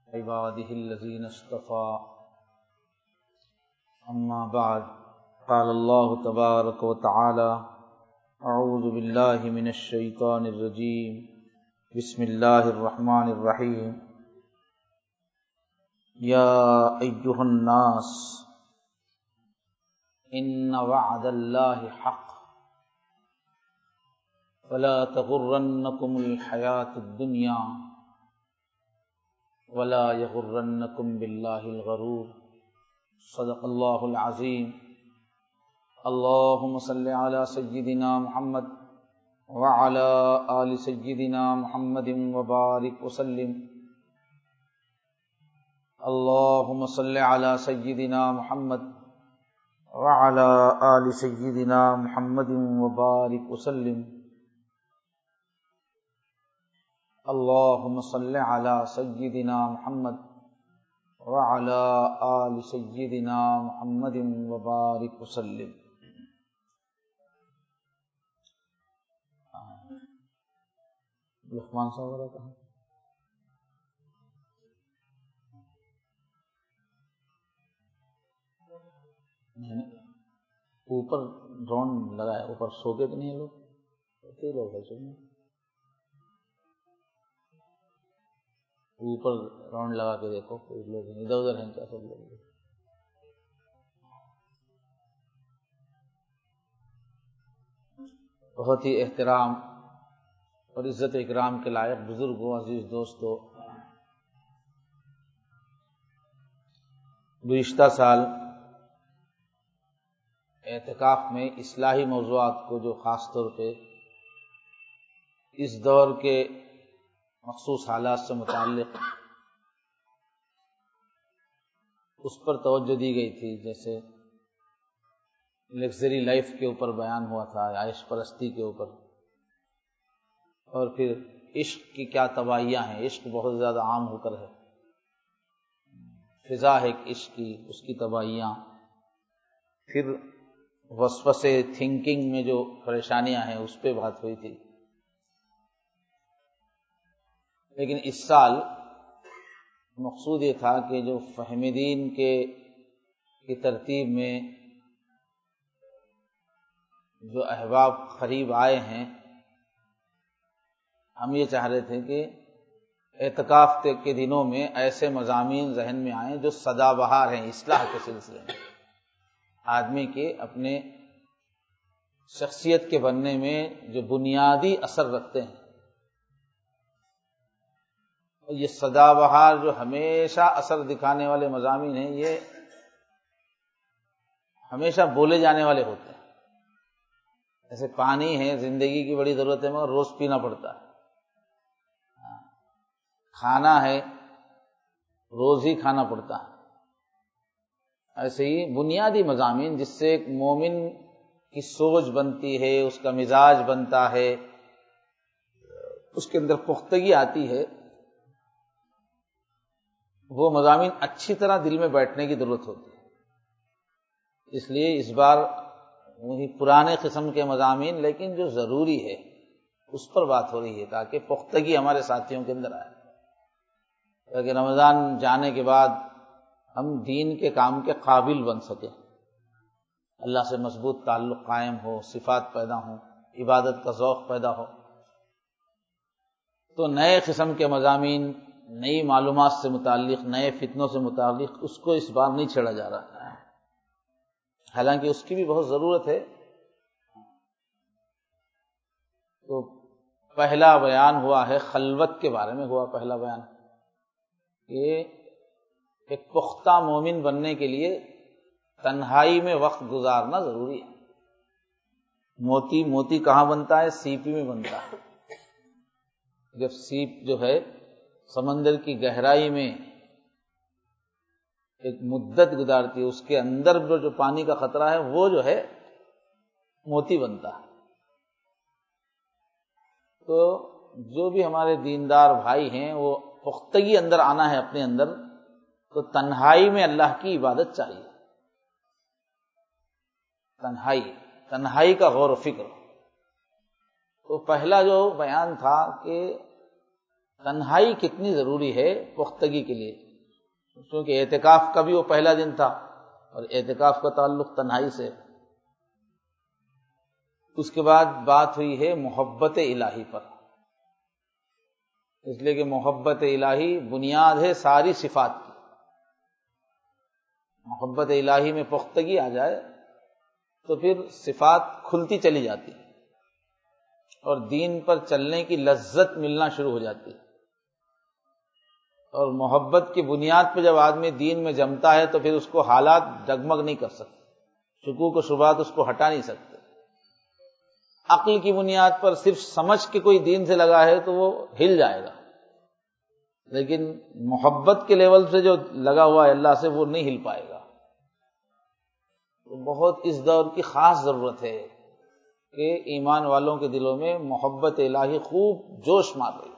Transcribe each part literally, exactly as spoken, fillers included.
عباده الذين اصطفى اما بعد قال الله تبارك وتعالى اعوذ بالله من الشيطان الرجيم بسم الله الرحمن الرحيم يا ايها الناس ان وعد الله حق فلا تغرنكم الحياة الدنيا ولا يغرنكم بالله الغرور صدق الله العظيم اللهم صل على سيدنا محمد وعلى آل سيدنا محمد وبارك وسلم اللهم صل على سيدنا محمد وعلى آل سيدنا محمد وبارك وسلم اللهم صل على سيدنا محمد وعلى آل سيدنا محمد وبارك وسلم لقمان صاحب رہا کہاں اوپر ڈرون لگایا اوپر سو کے تو نہیں لوگ کئی لوگ ہیں سونے اوپر راؤنڈ لگا کے دیکھو کوئی لوگ ادھر ادھر ہیں کیا سب لوگ بہت ہی احترام اور عزت اکرام کے لائق بزرگوں عزیز دوستوں گزشتہ سال اعتکاف میں اصلاحی موضوعات کو جو خاص طور پہ اس دور کے مخصوص حالات سے متعلق اس پر توجہ دی گئی تھی، جیسے لگژری لائف کے اوپر بیان ہوا تھا، عائش پرستی کے اوپر، اور پھر عشق کی کیا تباہیاں ہیں، عشق بہت زیادہ عام ہو کر ہے، فضا ہے عشق کی، اس کی تباہیاں، پھر وسوسے تھنکنگ میں جو پریشانیاں ہیں اس پہ بات ہوئی تھی۔ لیکن اس سال مقصود یہ تھا کہ جو فہم دین کے کی ترتیب میں جو احباب قریب آئے ہیں، ہم یہ چاہ رہے تھے کہ اعتکاف کے دنوں میں ایسے مضامین ذہن میں آئیں جو سدا بہار ہیں اصلاح کے سلسلے میں، آدمی کے اپنے شخصیت کے بننے میں جو بنیادی اثر رکھتے ہیں۔ یہ سدا بہار جو ہمیشہ اثر دکھانے والے مضامین ہیں، یہ ہمیشہ بولے جانے والے ہوتے ہیں۔ جیسے پانی ہے، زندگی کی بڑی ضرورت ہے مگر روز پینا پڑتا ہے، کھانا ہے روز ہی کھانا پڑتا ہے، ایسے ہی بنیادی مضامین جس سے ایک مومن کی سوچ بنتی ہے، اس کا مزاج بنتا ہے، اس کے اندر پختگی آتی ہے، وہ مضامین اچھی طرح دل میں بیٹھنے کی ضرورت ہوتی ہے۔ اس لیے اس بار وہی پرانے قسم کے مضامین لیکن جو ضروری ہے اس پر بات ہو رہی ہے، تاکہ پختگی ہمارے ساتھیوں کے اندر آئے، تاکہ رمضان جانے کے بعد ہم دین کے کام کے قابل بن سکیں، اللہ سے مضبوط تعلق قائم ہو، صفات پیدا ہوں، عبادت کا ذوق پیدا ہو۔ تو نئے قسم کے مضامین، نئی معلومات سے متعلق، نئے فتنوں سے متعلق اس کو اس بار نہیں چھیڑا جا رہا، حالانکہ اس کی بھی بہت ضرورت ہے۔ تو پہلا بیان ہوا ہے خلوت کے بارے میں، ہوا پہلا بیان کہ ایک پختہ مومن بننے کے لیے تنہائی میں وقت گزارنا ضروری ہے۔ موتی موتی کہاں بنتا ہے؟ سیپی میں بنتا ہے۔ جب سیپ جو ہے سمندر کی گہرائی میں ایک مدت گزارتی ہے، اس کے اندر جو پانی کا خطرہ ہے وہ جو ہے موتی بنتا ہے۔ تو جو بھی ہمارے دیندار بھائی ہیں وہ پختگی اندر آنا ہے اپنے اندر، تو تنہائی میں اللہ کی عبادت چاہیے، تنہائی تنہائی کا غور و فکر۔ تو پہلا جو بیان تھا کہ تنہائی کتنی ضروری ہے پختگی کے لیے، کیونکہ اعتکاف کا بھی وہ پہلا دن تھا اور اعتکاف کا تعلق تنہائی سے۔ اس کے بعد بات ہوئی ہے محبت الہی پر، اس لیے کہ محبت الہی بنیاد ہے ساری صفات کی۔ محبت الہی میں پختگی آ جائے تو پھر صفات کھلتی چلی جاتی اور دین پر چلنے کی لذت ملنا شروع ہو جاتی، اور محبت کی بنیاد پہ جب آدمی دین میں جمتا ہے تو پھر اس کو حالات ڈگمگ نہیں کر سکتے، شکوک و شبہات اس کو ہٹا نہیں سکتے۔ عقل کی بنیاد پر صرف سمجھ کے کوئی دین سے لگا ہے تو وہ ہل جائے گا، لیکن محبت کے لیول سے جو لگا ہوا ہے اللہ سے وہ نہیں ہل پائے گا۔ تو بہت اس دور کی خاص ضرورت ہے کہ ایمان والوں کے دلوں میں محبت الہی خوب جوش مار رہی ہے۔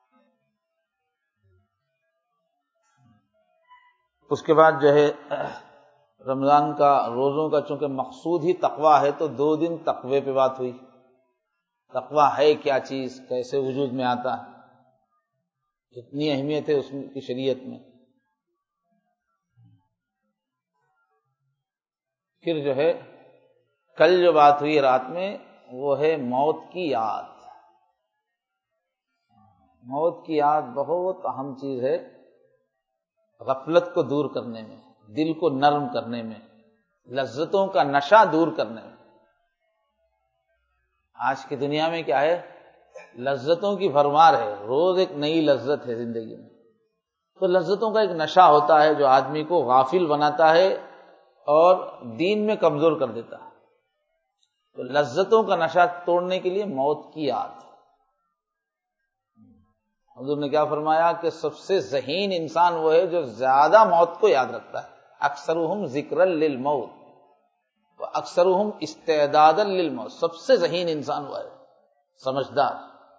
اس کے بعد جو ہے رمضان کا روزوں کا چونکہ مقصود ہی تقوی ہے تو دو دن تقوی پہ بات ہوئی۔ تقوی ہے کیا چیز، کیسے وجود میں آتا ہے، اتنی اہمیت ہے اس کی شریعت میں۔ پھر جو ہے کل جو بات ہوئی رات میں وہ ہے موت کی یاد۔ موت کی یاد بہت اہم چیز ہے غفلت کو دور کرنے میں، دل کو نرم کرنے میں، لذتوں کا نشہ دور کرنے میں۔ آج کی دنیا میں کیا ہے، لذتوں کی بھرمار ہے، روز ایک نئی لذت ہے زندگی میں۔ تو لذتوں کا ایک نشہ ہوتا ہے جو آدمی کو غافل بناتا ہے اور دین میں کمزور کر دیتا ہے۔ تو لذتوں کا نشہ توڑنے کے لیے موت کی یاد۔ حضور نے کیا فرمایا کہ سب سے ذہین انسان وہ ہے جو زیادہ موت کو یاد رکھتا ہے۔ اکثرہم ذکرا للموت واکثرہم استعدادا للموت۔ سب سے ذہین انسان وہ ہے، سمجھدار۔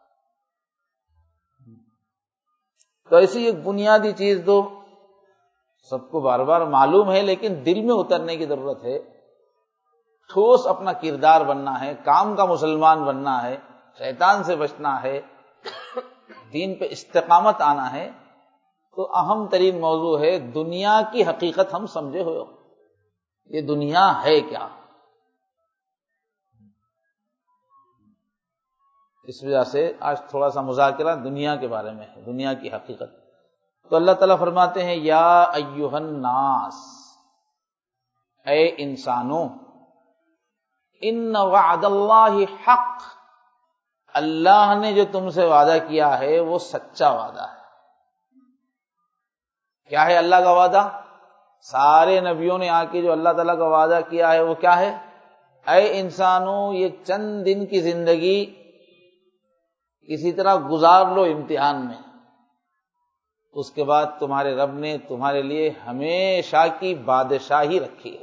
تو ایسی ایک بنیادی چیز تو سب کو بار بار معلوم ہے لیکن دل میں اترنے کی ضرورت ہے۔ ٹھوس اپنا کردار بننا ہے، کام کا مسلمان بننا ہے، شیطان سے بچنا ہے، دین پہ استقامت آنا ہے۔ تو اہم ترین موضوع ہے دنیا کی حقیقت ہم سمجھے ہوئے ہو، یہ دنیا ہے کیا۔ اس وجہ سے آج تھوڑا سا مذاکرہ دنیا کے بارے میں ہے، دنیا کی حقیقت۔ تو اللہ تعالیٰ فرماتے ہیں یا ایھا الناس، اے انسانوں، ان وعد اللہ حق، اللہ نے جو تم سے وعدہ کیا ہے وہ سچا وعدہ ہے۔ کیا ہے اللہ کا وعدہ؟ سارے نبیوں نے آ کے جو اللہ تعالیٰ کا وعدہ کیا ہے وہ کیا ہے؟ اے انسانوں، یہ چند دن کی زندگی کسی طرح گزار لو امتحان میں، اس کے بعد تمہارے رب نے تمہارے لیے ہمیشہ کی بادشاہی رکھی ہے۔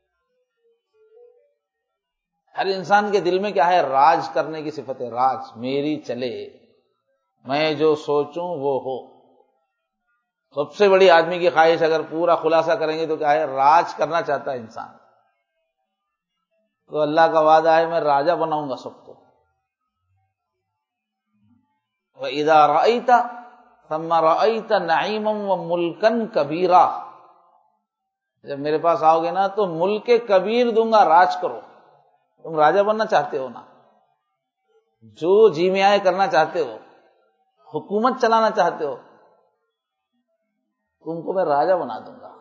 ہر انسان کے دل میں کیا ہے؟ راج کرنے کی صفت ہے، راج میری چلے، میں جو سوچوں وہ ہو۔ سب سے بڑی آدمی کی خواہش اگر پورا خلاصہ کریں گے تو کیا ہے؟ راج کرنا چاہتا ہے انسان۔ تو اللہ کا وعدہ ہے میں راجا بناؤں گا سب کو۔ وَإِذَا رَأَيْتَ ثَمَّ رَأَيْتَ نَعِيمًا وَمُلْكًا كَبِيرًا، جب میرے پاس آؤ گے نا تو ملک کبیر دوں گا، راج کرو۔ تم راجا بننا چاہتے ہو نا، جو جی میں آئے کرنا چاہتے ہو، حکومت چلانا چاہتے ہو، تم کو میں راجا بنا دوں گا۔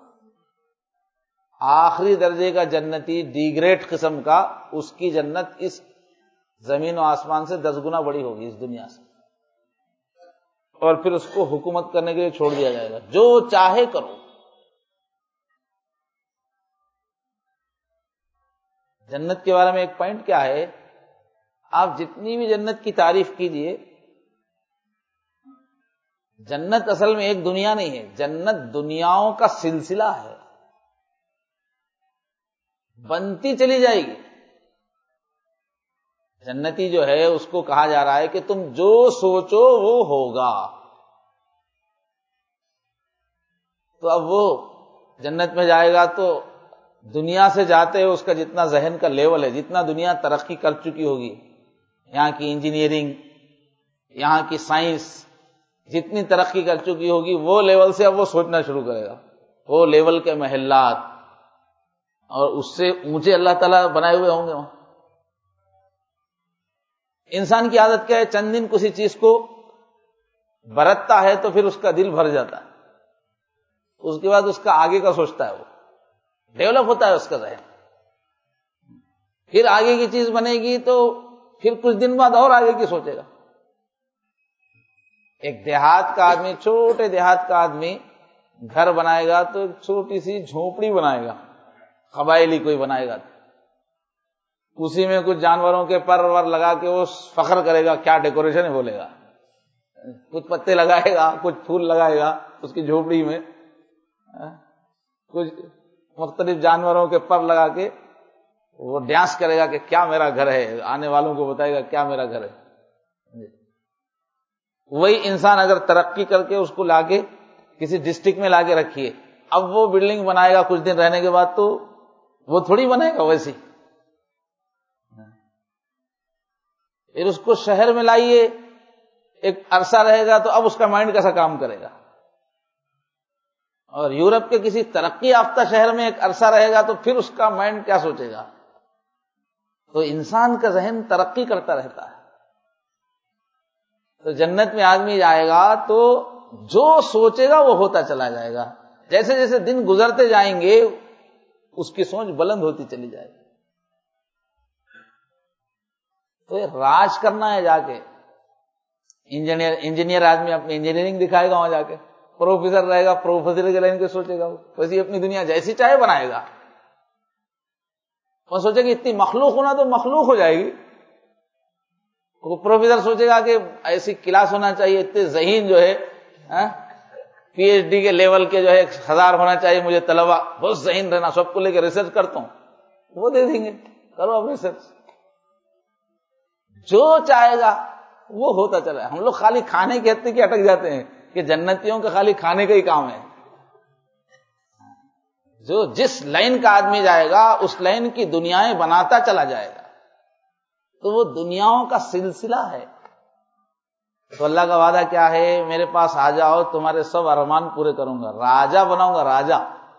آخری درجے کا جنتی، ڈی گریڈ قسم کا، اس کی جنت اس زمین و آسمان سے دس گنا بڑی ہوگی اس دنیا سے، اور پھر اس کو حکومت کرنے کے لیے چھوڑ دیا جائے گا، جو چاہے کرو۔ جنت کے بارے میں ایک پوائنٹ کیا ہے، آپ جتنی بھی جنت کی تعریف کیجئے، جنت اصل میں ایک دنیا نہیں ہے، جنت دنیاؤں کا سلسلہ ہے، بنتی چلی جائے گی۔ جنتی جو ہے اس کو کہا جا رہا ہے کہ تم جو سوچو وہ ہوگا۔ تو اب وہ جنت میں جائے گا تو دنیا سے جاتے ہوئے اس کا جتنا ذہن کا لیول ہے، جتنا دنیا ترقی کر چکی ہوگی، یہاں کی انجینئرنگ، یہاں کی سائنس، جتنی ترقی کر چکی ہوگی وہ لیول سے اب وہ سوچنا شروع کرے گا، وہ لیول کے محلات اور اس سے اونچے اللہ تعالیٰ بنائے ہوئے ہوں گے وہاں۔ انسان کی عادت کیا ہے، چند دن کسی چیز کو برتتا ہے تو پھر اس کا دل بھر جاتا ہے، اس کے بعد اس کا آگے کا سوچتا ہے، وہ ڈیولپ ہوتا ہے اس کا ذہن، پھر آگے کی چیز بنے گی تو پھر کچھ دن بعد اور آگے کی سوچے گا۔ ایک دیہات کا آدمی، چھوٹے دیہات کا آدمی گھر بنائے گا تو ایک چھوٹی سی جھونپڑی بنائے گا، قبائلی کوئی بنائے گا، اسی میں کچھ جانوروں کے پر ور لگا کے وہ فخر کرے گا، کیا ڈیکوریشن ہے بولے گا، کچھ پتے لگائے گا، کچھ پھول لگائے گا اس کی جھونپڑی میں، کچھ مختلف جانوروں کے پر لگا کے وہ ڈانس کرے گا کہ کیا میرا گھر ہے، آنے والوں کو بتائے گا کیا میرا گھر ہے۔ وہی انسان اگر ترقی کر کے اس کو لا کے کسی ڈسٹرکٹ میں لا کے رکھیے، اب وہ بلڈنگ بنائے گا کچھ دن رہنے کے بعد تو وہ تھوڑی بنے گا ویسی، پھر اس کو شہر میں لائیے، ایک عرصہ رہے گا تو اب اس کا مائنڈ کیسا کام کرے گا، اور یورپ کے کسی ترقی یافتہ شہر میں ایک عرصہ رہے گا تو پھر اس کا مائنڈ کیا سوچے گا۔ تو انسان کا ذہن ترقی کرتا رہتا ہے۔ تو جنت میں آدمی جائے گا تو جو سوچے گا وہ ہوتا چلا جائے گا، جیسے جیسے دن گزرتے جائیں گے اس کی سوچ بلند ہوتی چلی جائے گی۔ تو یہ راج کرنا ہے، جا کے انجینئر انجینئر آدمی اپنی انجینئرنگ دکھائے گا وہاں جا کے، پروفیسر رہے گا پروفیسر کے لائن کے سوچے گا، ویسے اپنی دنیا جیسی چاہے بنائے گا، وہ سوچے گا اتنی مخلوق ہونا تو مخلوق ہو جائے گی، وہ پروفیسر سوچے گا کہ ایسی کلاس ہونا چاہیے، اتنے ذہین جو ہے پی ایچ ڈی کے لیول کے جو ہے ہزار ہونا چاہیے مجھے طلبہ، بہت ذہین رہنا، سب کو لے کے ریسرچ کرتا ہوں، وہ دے دیں گے، کرو اب ریسرچ، جو چاہے گا وہ ہوتا چلا ہے۔ ہم لوگ خالی کھانے کے حد کی اٹک جاتے ہیں کہ جنتیوں کا خالی کھانے کا ہی کام ہے۔ جو جس لائن کا آدمی جائے گا اس لائن کی دنیایں بناتا چلا جائے گا، تو وہ دنیاؤں کا سلسلہ ہے۔ تو اللہ کا وعدہ کیا ہے، میرے پاس آ جاؤ تمہارے سب ارمان پورے کروں گا، راجا بناؤں گا، راجا۔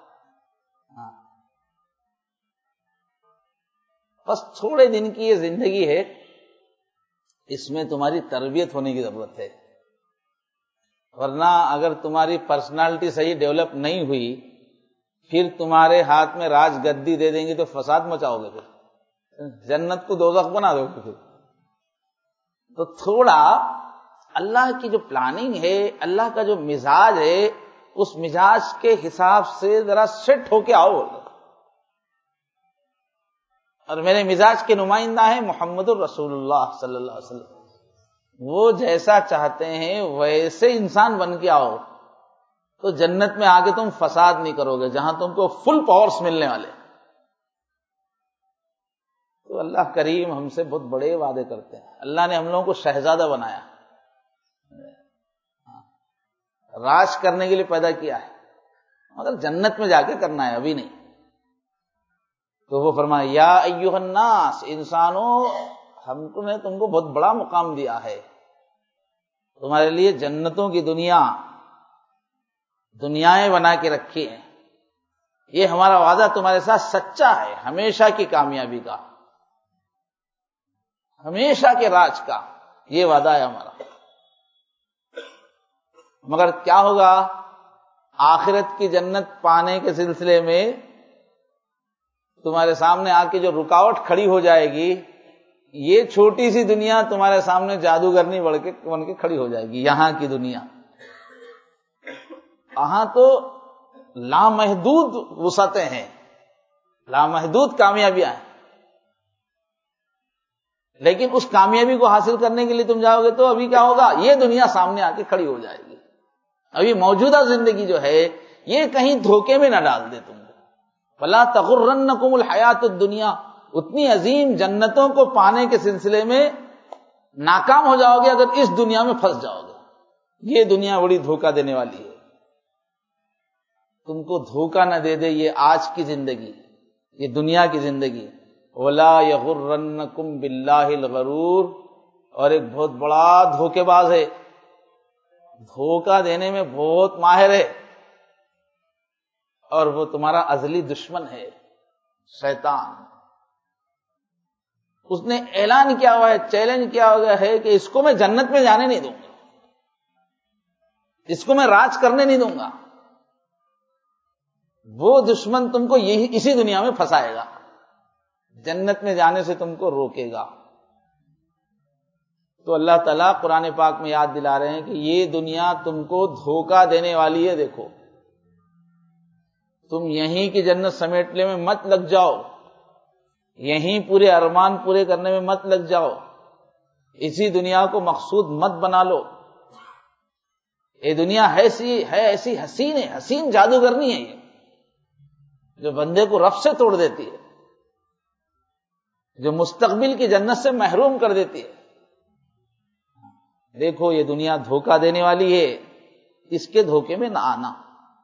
بس تھوڑے دن کی یہ زندگی ہے، اس میں تمہاری تربیت ہونے کی ضرورت ہے، ورنہ اگر تمہاری پرسنالٹی صحیح ڈیولپ نہیں ہوئی پھر تمہارے ہاتھ میں راج گدی دے دیں گے تو فساد مچاؤ گے، پھر جنت کو دوزخ بنا دو گے۔ پھر تو تھوڑا اللہ کی جو پلاننگ ہے، اللہ کا جو مزاج ہے، اس مزاج کے حساب سے ذرا سیٹ ہو کے آؤ۔ اور میرے مزاج کے نمائندہ ہیں محمد الرسول اللہ صلی اللہ علیہ وسلم، وہ جیسا چاہتے ہیں ویسے انسان بن کے آؤ، تو جنت میں آگے تم فساد نہیں کرو گے، جہاں تم کو فل پاورز ملنے والے۔ تو اللہ کریم ہم سے بہت بڑے وعدے کرتے ہیں۔ اللہ نے ہم لوگوں کو شہزادہ بنایا، راج کرنے کے لیے پیدا کیا ہے، مگر جنت میں جا کے کرنا ہے، ابھی نہیں۔ تو وہ فرمایا یا ایھا الناس، انسانوں ہم نے تم کو بہت بڑا مقام دیا ہے، تمہارے لیے جنتوں کی دنیا دنیایں بنا کے رکھی ہیں، یہ ہمارا وعدہ تمہارے ساتھ سچا ہے، ہمیشہ کی کامیابی کا، ہمیشہ کے راج کا یہ وعدہ ہے ہمارا۔ مگر کیا ہوگا، آخرت کی جنت پانے کے سلسلے میں تمہارے سامنے آ کے جو رکاوٹ کھڑی ہو جائے گی، یہ چھوٹی سی دنیا تمہارے سامنے جادوگرنی بڑھ کے بن کے کھڑی ہو جائے گی۔ یہاں کی دنیا، یہاں تو لامحدود وسعتیں ہیں، لامحدود کامیابیاں ہیں، لیکن اس کامیابی کو حاصل کرنے کے لیے تم جاؤ گے تو ابھی کیا ہوگا، یہ دنیا سامنے آ کے کھڑی ہو جائے گی۔ ابھی موجودہ زندگی جو ہے یہ کہیں دھوکے میں نہ ڈال دے تم کو۔ فَلَا تَغُرَّنَّكُمُ الْحَيَاةُ الدُّنْيَا، اتنی عظیم جنتوں کو پانے کے سلسلے میں ناکام ہو جاؤ گے اگر اس دنیا میں پھنس جاؤ گے۔ یہ دنیا بڑی دھوکہ دینے والی ہے، تم کو دھوکہ نہ دے دے یہ آج کی زندگی، یہ دنیا کی زندگی۔ وَلَا يَغُرَّنَّكُمْ بِاللَّهِ الْغَرُورُ، اور ایک بہت بڑا دھوکے باز ہے دھوکہ دینے میں بہت ماہر ہے، اور وہ تمہارا ازلی دشمن ہے شیطان۔ اس نے اعلان کیا ہوا ہے، چیلنج کیا ہوا ہے کہ اس کو میں جنت میں جانے نہیں دوں گا، اس کو میں راج کرنے نہیں دوں گا۔ وہ دشمن تم کو یہی اسی دنیا میں پھنسائے گا، جنت میں جانے سے تم کو روکے گا۔ تو اللہ تعالیٰ قرآن پاک میں یاد دلا رہے ہیں کہ یہ دنیا تم کو دھوکہ دینے والی ہے، دیکھو تم یہیں کی جنت سمیٹنے میں مت لگ جاؤ، یہیں پورے ارمان پورے کرنے میں مت لگ جاؤ، اسی دنیا کو مقصود مت بنا لو۔ یہ دنیا ایسی ہے، ایسی حسین ہے، حسین جادوگرنی ہے یہ، جو بندے کو رب سے توڑ دیتی ہے، جو مستقبل کی جنت سے محروم کر دیتی ہے۔ دیکھو یہ دنیا دھوکہ دینے والی ہے، اس کے دھوکے میں نہ آنا۔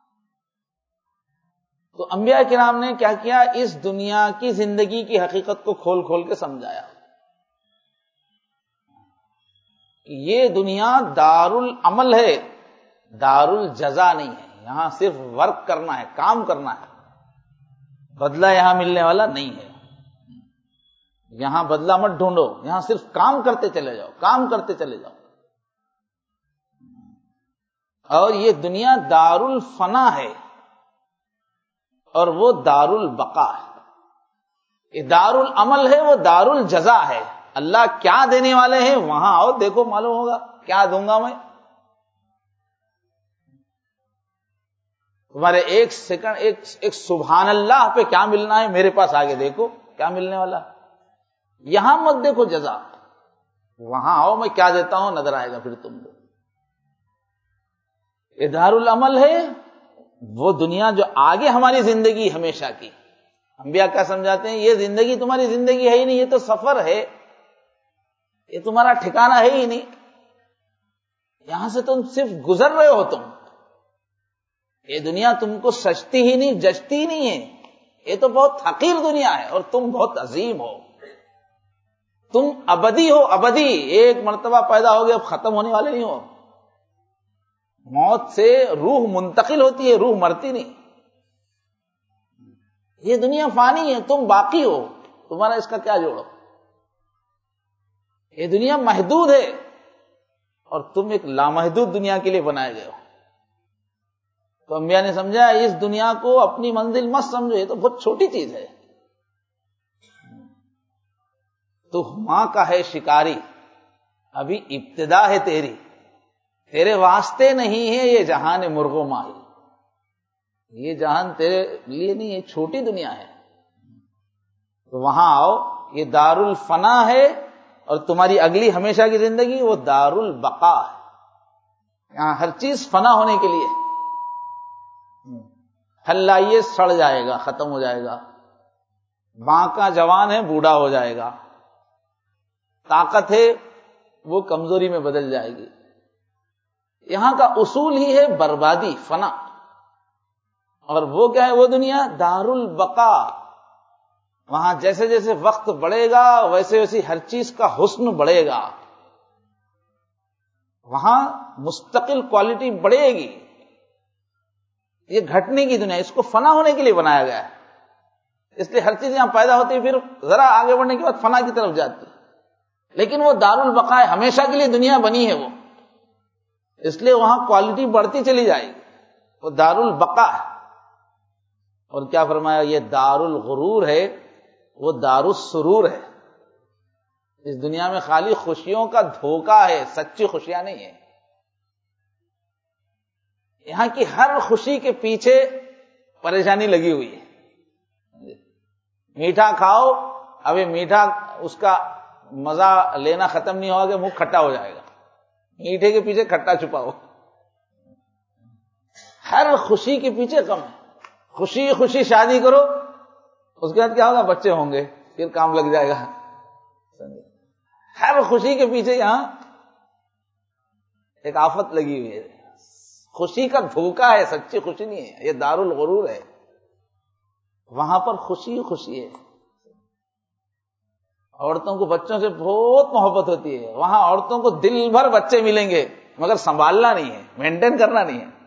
تو انبیاء کرام نے کیا کیا؟ اس دنیا کی زندگی کی حقیقت کو کھول کھول کے سمجھایا کہ یہ دنیا دار العمل ہے، دار الجزا نہیں ہے۔ یہاں صرف ورک کرنا ہے، کام کرنا ہے، بدلہ یہاں ملنے والا نہیں ہے۔ یہاں بدلہ مت ڈھونڈو، یہاں صرف کام کرتے چلے جاؤ، کام کرتے چلے جاؤ۔ اور یہ دنیا دار الفنا ہے اور وہ دار البقا ہے۔ یہ دار العمل ہے، وہ دار الجزا ہے۔ اللہ کیا دینے والے ہیں وہاں آؤ، دیکھو معلوم ہوگا کیا دوں گا میں۔ تمہارے ایک سیکنڈ ایک, ایک سبحان اللہ پہ کیا ملنا ہے، میرے پاس آگے دیکھو کیا ملنے والا ہے۔ یہاں مت دیکھو جزا، وہاں آؤ میں کیا دیتا ہوں نظر آئے گا پھر تم کو۔ یہ دار العمل ہے، وہ دنیا جو آگے ہماری زندگی ہمیشہ کی۔ انبیاء کیا سمجھاتے ہیں؟ یہ زندگی تمہاری زندگی ہے ہی نہیں، یہ تو سفر ہے، یہ تمہارا ٹھکانہ ہے ہی نہیں، یہاں سے تم صرف گزر رہے ہو۔ تم یہ دنیا تم کو سجتی ہی نہیں، جچتی ہی نہیں ہے، یہ تو بہت حقیر دنیا ہے اور تم بہت عظیم ہو۔ تم ابدی ہو، ابدی، ایک مرتبہ پیدا ہو گیا اب ختم ہونے والے نہیں ہو۔ موت سے روح منتقل ہوتی ہے، روح مرتی نہیں۔ یہ دنیا فانی ہے، تم باقی ہو، تمہارا اس کا کیا جوڑو۔ یہ دنیا محدود ہے اور تم ایک لامحدود دنیا کے لیے بنائے گئے ہو۔ تو انبیاء نے سمجھا اس دنیا کو اپنی منزل مت سمجھو، یہ تو بہت چھوٹی چیز ہے۔ تو ماں کا ہے شکاری، ابھی ابتدا ہے تیری، تیرے واسطے نہیں ہے یہ جہان مرغ و ماہی، یہ جہان تیرے لیے نہیں ہے، چھوٹی دنیا ہے۔ تو وہاں آؤ، یہ دار الفنا ہے اور تمہاری اگلی ہمیشہ کی زندگی وہ دار البقا ہے۔ یہاں ہر چیز فنا ہونے کے لیے، پھل لائیے سڑ جائے گا، ختم ہو جائے گا، باںکا جوان ہے بوڑھا ہو جائے گا، طاقت ہے وہ کمزوری میں بدل جائے گی۔ یہاں کا اصول ہی ہے بربادی، فنا۔ اور وہ کیا ہے؟ وہ دنیا دار البقا، وہاں جیسے جیسے وقت بڑھے گا ویسے ویسے ہر چیز کا حسن بڑھے گا، وہاں مستقل کوالٹی بڑھے گی۔ یہ گھٹنے کی دنیا، اس کو فنا ہونے کے لیے بنایا گیا ہے، اس لیے ہر چیز یہاں پیدا ہوتی ہے، پھر ذرا آگے بڑھنے کے بعد فنا کی طرف جاتی ہے۔ لیکن وہ دار البقا ہے، ہمیشہ کے لیے دنیا بنی ہے وہ، اس لیے وہاں کوالٹی بڑھتی چلی جائے گی، وہ دار البقا ہے۔ اور کیا فرمایا؟ یہ دار الغرور ہے، وہ دار السرور ہے۔ اس دنیا میں خالی خوشیوں کا دھوکہ ہے، سچی خوشیاں نہیں ہے۔ یہاں کی ہر خوشی کے پیچھے پریشانی لگی ہوئی ہے۔ میٹھا کھاؤ، ابھی میٹھا اس کا مزہ لینا ختم نہیں ہوگا کہ منہ کھٹا ہو جائے گا، میٹھے کے پیچھے کھٹا چھپاؤ۔ ہر خوشی کے پیچھے غم ہے۔ خوشی خوشی شادی کرو، اس کے بعد کیا ہوگا؟ بچے ہوں گے، پھر کام لگ جائے گا۔ ہر خوشی کے پیچھے یہاں ایک آفت لگی ہوئی ہے، خوشی کا دھوکہ ہے، سچی خوشی نہیں ہے، یہ دار الغرور ہے۔ وہاں پر خوشی خوشی ہے۔ عورتوں کو بچوں سے بہت محبت ہوتی ہے، وہاں عورتوں کو دل بھر بچے ملیں گے، مگر سنبھالنا نہیں ہے، مینٹین کرنا نہیں ہے.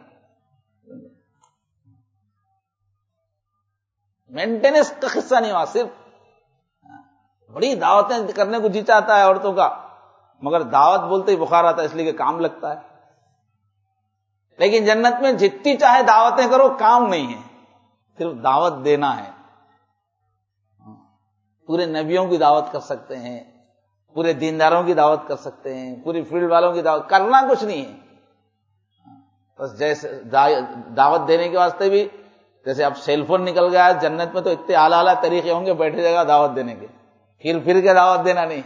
مینٹیننس کا قصہ نہیں ہوا. صرف بڑی دعوتیں کرنے کو جی چاہتا ہے عورتوں کا، مگر دعوت بولتے ہی بخار آتا ہے، اس لیے کہ کام لگتا ہے. لیکن جنت میں جتنی چاہے دعوتیں کرو، کام نہیں ہے، صرف دعوت دینا ہے. پورے نبیوں کی دعوت کر سکتے ہیں، پورے دینداروں کی دعوت کر سکتے ہیں، پوری فیلڈ والوں کی دعوت، کرنا کچھ نہیں ہے. بس جیسے دعوت دینے کے واسطے بھی جیسے اب سیل فون نکل گیا ہے، جنت میں تو اتنے اعلیٰ اعلیٰ طریقے ہوں گے بیٹھے جگہ دعوت دینے کے، پھر پھر کے دعوت دینا نہیں.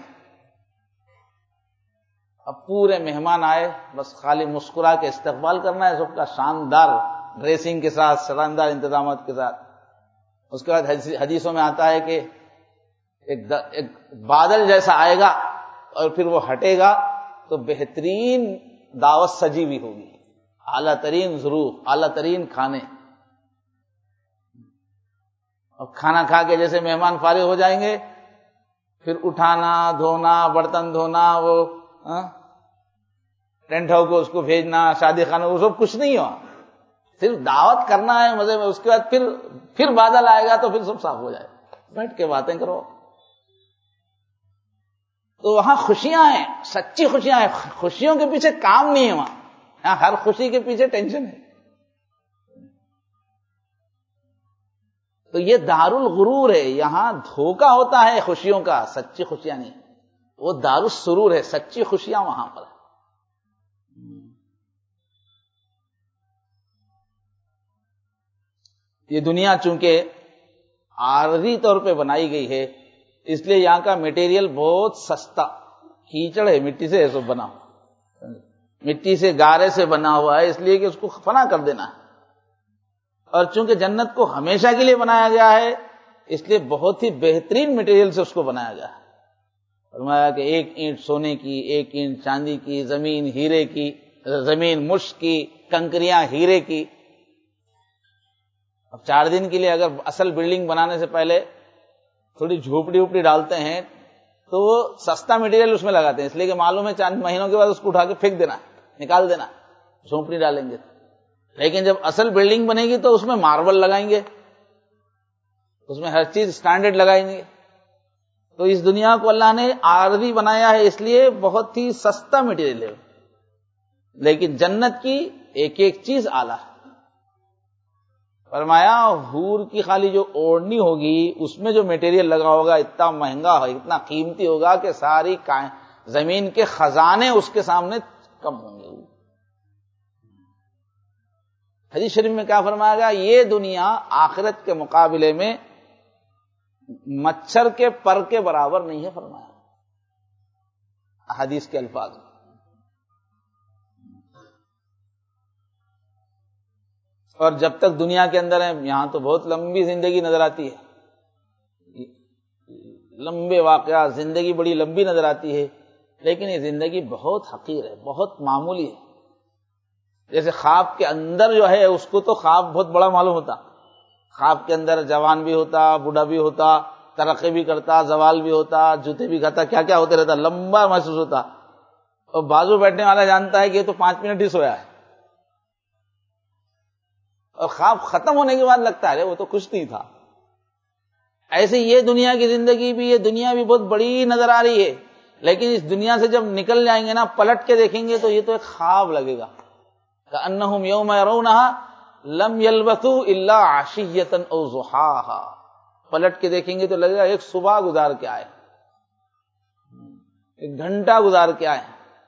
اب پورے مہمان آئے، بس خالی مسکرا کے استقبال کرنا ہے سب کا، شاندار ڈریسنگ کے ساتھ، شاندار انتظامات کے ساتھ. اس کے بعد حدیثوں میں آتا ہے کہ ایک, ایک بادل جیسا آئے گا اور پھر وہ ہٹے گا تو بہترین دعوت سجی ہوئی ہوگی، اعلیٰ ترین ظروف، اعلیٰ ترین کھانے. اور کھانا کھا کے جیسے مہمان فارغ ہو جائیں گے، پھر اٹھانا، دھونا، برتن دھونا، وہ ٹینٹ ہاؤس کو اس کو بھیجنا، شادی خانہ، وہ سب کچھ نہیں ہوا، صرف دعوت کرنا ہے مزے میں. اس کے بعد پھر پھر بادل آئے گا تو پھر سب صاف ہو جائے، بیٹھ کے باتیں کرو. تو وہاں خوشیاں ہیں، سچی خوشیاں ہیں، خوشیوں کے پیچھے کام نہیں ہے وہاں. یہاں ہر خوشی کے پیچھے ٹینشن ہے. تو یہ دار الغرور ہے، یہاں دھوکہ ہوتا ہے خوشیوں کا، سچی خوشیاں نہیں. وہ دار السرور ہے، سچی خوشیاں وہاں پر ہے. یہ دنیا چونکہ عارضی طور پہ بنائی گئی ہے، اس لیے یہاں کا میٹیریل بہت سستا، کیچڑ ہے، مٹی سے ایسا بنا ہوا، مٹی سے گارے سے بنا ہوا ہے، اس لیے کہ اس کو فنا کر دینا ہے. اور چونکہ جنت کو ہمیشہ کے لیے بنایا گیا ہے، اس لیے بہت ہی بہترین مٹیریل سے اس کو بنایا گیا ہے. فرمایا کہ ایک اینٹ سونے کی، ایک اینٹ چاندی کی، زمین ہیرے کی، زمین مشک کی، کنکریاں ہیرے کی. اب چار دن کے لیے اگر اصل بلڈنگ بنانے سے پہلے تھوڑی جھوپڑی وپڑی ڈالتے ہیں تو وہ سستا مٹیریل اس میں لگاتے ہیں، اس لیے کہ معلوم ہے چاند مہینوں کے بعد اس کو اٹھا کے پھینک دینا، نکال دینا، جھوپڑی ڈالیں گے. لیکن جب اصل بلڈنگ بنے گی تو اس میں ماربل لگائیں گے، اس میں ہر چیز سٹینڈرڈ لگائیں گے. تو اس دنیا کو اللہ نے عارضی بنایا ہے، اس لیے بہت ہی سستا مٹیریل ہے. لیکن جنت کی ایک ایک چیز اعلیٰ ہے. فرمایا حور کی خالی جو اوڑھنی ہوگی اس میں جو میٹیریل لگا ہوگا اتنا مہنگا ہے، اتنا قیمتی ہوگا کہ ساری زمین کے خزانے اس کے سامنے کم ہوں گے. حدیث شریف میں کیا فرمایا گیا؟ یہ دنیا آخرت کے مقابلے میں مچھر کے پر کے برابر نہیں ہے، فرمایا حدیث کے الفاظ. اور جب تک دنیا کے اندر ہیں یہاں تو بہت لمبی زندگی نظر آتی ہے، لمبے واقعات، زندگی بڑی لمبی نظر آتی ہے، لیکن یہ زندگی بہت حقیر ہے، بہت معمولی ہے. جیسے خواب کے اندر جو ہے اس کو تو خواب بہت بڑا معلوم ہوتا، خواب کے اندر جوان بھی ہوتا، بوڑھا بھی ہوتا، ترقی بھی کرتا، زوال بھی ہوتا، جوتے بھی کھاتا، کیا کیا ہوتے رہتا، لمبا محسوس ہوتا. اور بازو بیٹھنے والا جانتا ہے کہ یہ تو پانچ منٹ ہی سویا ہے، اور خواب ختم ہونے کے بعد لگتا ہے وہ تو کچھ نہیں تھا. ایسے یہ دنیا کی زندگی بھی، یہ دنیا بھی بہت بڑی نظر آ رہی ہے، لیکن اس دنیا سے جب نکل جائیں گے نا، پلٹ کے دیکھیں گے تو یہ تو ایک خواب لگے گا. کأنہم یوم یرونہا لم یلبثوا الا عشیۃ او ضحاہا. پلٹ کے دیکھیں گے تو لگے گا ایک صبح گزار کے آئے، ایک گھنٹہ گزار کے آئے.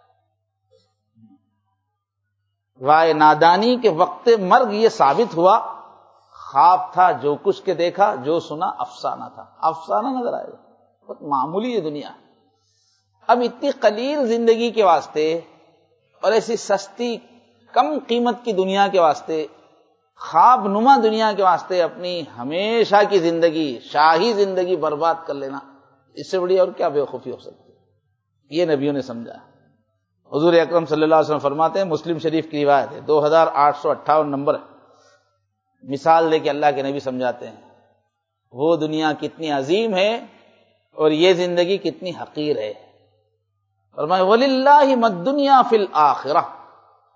رائے نادانی کے وقت مرگ یہ ثابت ہوا، خواب تھا جو کچھ کے دیکھا، جو سنا افسانہ تھا. افسانہ نظر آئے گا، بہت معمولی ہے دنیا. اب اتنی قلیل زندگی کے واسطے اور ایسی سستی کم قیمت کی دنیا کے واسطے، خواب نما دنیا کے واسطے اپنی ہمیشہ کی زندگی، شاہی زندگی برباد کر لینا، اس سے بڑی اور کیا بے وقوفی ہو سکتی ہے؟ یہ نبیوں نے سمجھا. حضور اکرم صلی اللہ علیہ وسلم فرماتے ہیں، مسلم شریف کی روایت ہے، دو ہزار آٹھ سو اٹھاون نمبر ہے، مثال دے کے اللہ کے نبی سمجھاتے ہیں وہ دنیا کتنی عظیم ہے اور یہ زندگی کتنی حقیر ہے. فرمایا وَلِلَّهِ مَا الدُّنْيَا فِي الْآخِرَةِ،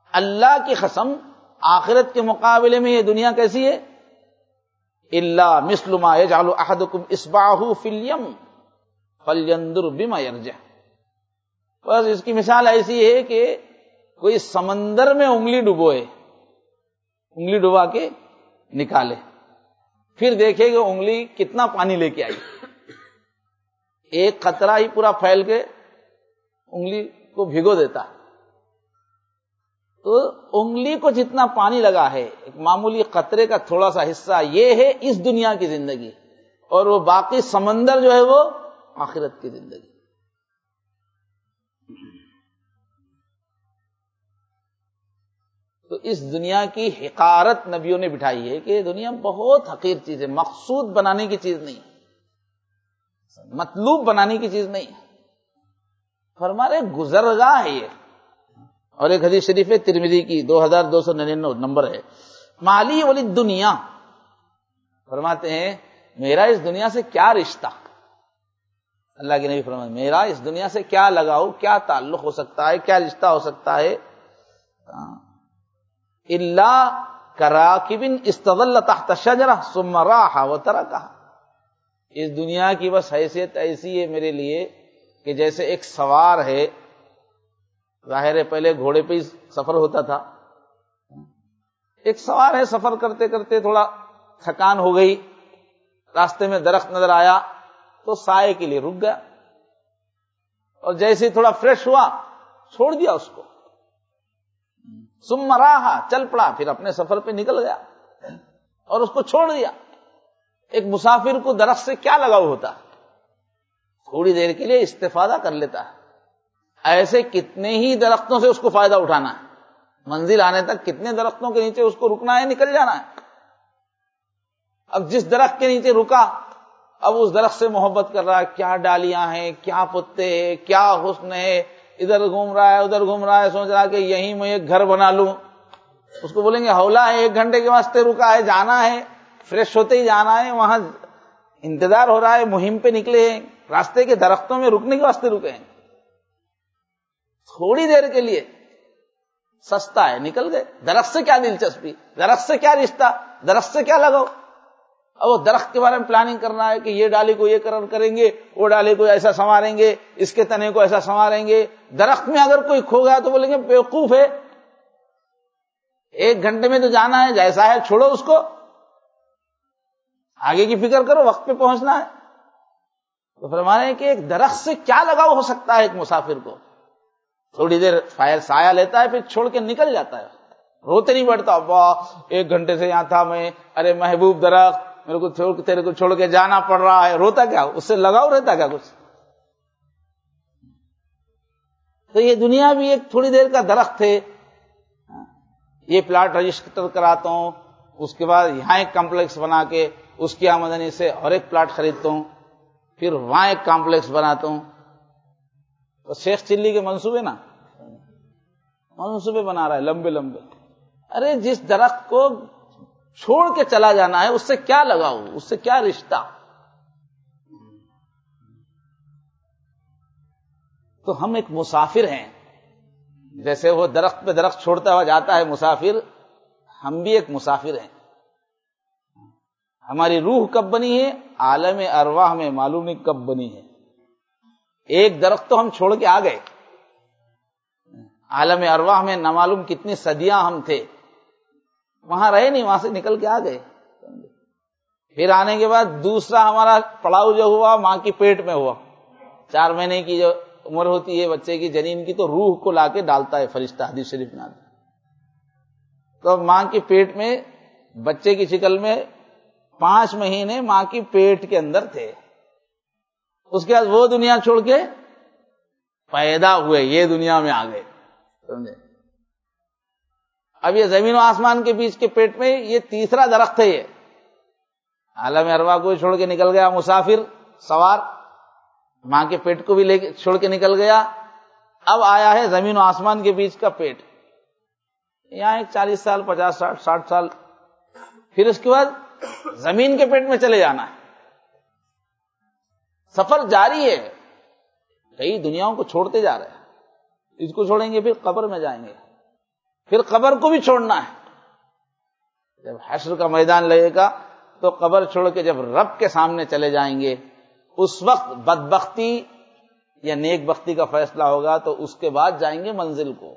اللہ کی قسم آخرت کے مقابلے میں یہ دنیا کیسی ہے؟ الا مثل ما یجعل احدکم اصبعہ فی الیم فلینظر بما یرجع، بس اس کی مثال ایسی ہے کہ کوئی سمندر میں انگلی ڈبوئے، انگلی ڈبا کے نکالے، پھر دیکھے کہ انگلی کتنا پانی لے کے آئی، ایک قطرہ ہی پورا پھیل کے انگلی کو بھگو دیتا، تو انگلی کو جتنا پانی لگا ہے ایک معمولی قطرے کا تھوڑا سا حصہ یہ ہے اس دنیا کی زندگی، اور وہ باقی سمندر جو ہے وہ آخرت کی زندگی۔ تو اس دنیا کی حقارت نبیوں نے بٹھائی ہے کہ دنیا بہت حقیر چیز ہے، مقصود بنانے کی چیز نہیں، مطلوب بنانے کی چیز نہیں، فرما رہے گزرگاہ ہے یہ۔ اور ایک حدیث شریف ہے ترمذی کی دو ہزار دو سو ننانوے نمبر ہے، مالی ولی دنیا، فرماتے ہیں میرا اس دنیا سے کیا رشتہ، اللہ کے نبی فرماتے ہیں میرا اس دنیا سے کیا لگاؤ، کیا تعلق ہو سکتا ہے، کیا رشتہ ہو سکتا ہے، الا کراکب استظل تحت شجرہ ثم راح وترکہ، اس دنیا کی بس حیثیت ایسی ہے میرے لیے کہ جیسے ایک سوار ہے، ظاہر ہے پہلے گھوڑے پہ ہی سفر ہوتا تھا، ایک سوار ہے سفر کرتے کرتے تھوڑا تھکان ہو گئی، راستے میں درخت نظر آیا تو سائے کے لیے رک گیا، اور جیسے ہی تھوڑا فریش ہوا چھوڑ دیا اس کو، ثم راح چل پڑا، پھر اپنے سفر پہ نکل گیا اور اس کو چھوڑ دیا۔ ایک مسافر کو درخت سے کیا لگاؤ ہوتا، تھوڑی دیر کے لیے استفادہ کر لیتا ہے، ایسے کتنے ہی درختوں سے اس کو فائدہ اٹھانا ہے، منزل آنے تک کتنے درختوں کے نیچے اس کو رکنا ہے، نکل جانا ہے۔ اب جس درخت کے نیچے رکا اب اس درخت سے محبت کر رہا ہے، کیا ڈالیاں ہیں، کیا پتے ہیں، کیا حسن ہے، ادھر گھوم رہا ہے ادھر گھوم رہا ہے، سوچ رہا ہے کہ یہیں میں ایک گھر بنا لوں، اس کو بولیں گے ہولا ہے، ایک گھنٹے کے واسطے رکا ہے، جانا ہے، فریش ہوتے ہی جانا ہے، وہاں انتظار ہو رہا ہے، مہم پہ نکلے ہیں، راستے کے درختوں میں رکنے کے واسطے رکے ہیں، تھوڑی دیر کے لیے سستا ہے، نکل گئے۔ درخت سے کیا دلچسپی، درخت سے کیا رشتہ، درخت سے کیا لگاؤ، اب وہ درخت کے بارے میں پلاننگ کرنا ہے کہ یہ ڈالی کو یہ کریں گے، وہ ڈالی کو ایسا سنواریں گے، اس کے تنے کو ایسا سنواریں گے۔ درخت میں اگر کوئی کھو گیا تو بولیں گے بیوقوف ہے، ایک گھنٹے میں تو جانا ہے، جیسا ہے چھوڑو اس کو، آگے کی فکر کرو، وقت پہ پہنچنا ہے۔ تو فرما رہے ہیں کہ ایک درخت سے کیا لگاؤ ہو سکتا ہے ایک مسافر کو، تھوڑی دیر فائر سایہ لیتا ہے پھر چھوڑ کے نکل جاتا ہے، روتے نہیں بیٹھتا، واہ ایک گھنٹے سے یہاں تھا میں، ارے محبوب درخت میرے کو چھوڑ کے تیرے کو چھوڑ کے جانا پڑ رہا ہے، روتا کیا، اس سے لگاؤ رہتا کیا کچھ۔ تو یہ دنیا بھی ایک تھوڑی دیر کا درخت ہے، یہ پلاٹ رجسٹر کراتا ہوں، اس کے بعد یہاں ایک کمپلیکس بنا کے اس کی آمدنی سے اور ایک پلاٹ خریدتا ہوں، پھر وہاں ایک کمپلیکس بناتا ہوں۔ تو شیخ چلی کے منصوبے نا منصوبے بنا رہا ہے لمبے لمبے، ارے جس درخت کو چھوڑ کے چلا جانا ہے اس سے کیا لگاؤ، اس سے کیا رشتہ۔ تو ہم ایک مسافر ہیں، جیسے وہ درخت پہ درخت چھوڑتا ہوا جاتا ہے مسافر، ہم بھی ایک مسافر ہیں۔ ہماری روح کب بنی ہے، عالم ارواح میں معلوم نہیں کب بنی ہے۔ ایک درخت تو ہم چھوڑ کے آ گئے، عالم ارواح میں نہ معلوم کتنی صدیاں ہم تھے، وہاں رہے نہیں، وہاں سے نکل کے آ گئے۔ پھر آنے کے بعد دوسرا ہمارا پڑاؤ جو ہوا ماں کی پیٹ میں ہوا، چار مہینے کی جو عمر ہوتی ہے بچے کی جنین کی، تو روح کو لا کے ڈالتا ہے فرشتہ، حدیث شریف میں آتا ہے۔ تو ماں کی پیٹ میں بچے کی شکل میں پانچ مہینے ماں کی پیٹ کے اندر تھے، اس کے بعد وہ دنیا چھوڑ کے پیدا ہوئے، یہ دنیا میں آ گئے، سمجھے۔ اب یہ زمین و آسمان کے بیچ کے پیٹ میں یہ تیسرا درخت ہے، یہ عالم ارواح کو چھوڑ کے نکل گیا مسافر سوار، ماں کے پیٹ کو بھی لے کے چھوڑ کے نکل گیا، اب آیا ہے زمین و آسمان کے بیچ کا پیٹ، یہاں ایک چالیس سال پچاس ساٹھ ساٹھ سال، پھر اس کے بعد زمین کے پیٹ میں چلے جانا ہے۔ سفر جاری ہے، کئی دنیاؤں کو چھوڑتے جا رہے ہیں، اس کو چھوڑیں گے پھر قبر میں جائیں گے، پھر قبر کو بھی چھوڑنا ہے. جب حشر کا میدان لگے گا تو قبر چھوڑ کے جب رب کے سامنے چلے جائیں گے، اس وقت بدبختی یا نیک بختی کا فیصلہ ہوگا، تو اس کے بعد جائیں گے منزل کو.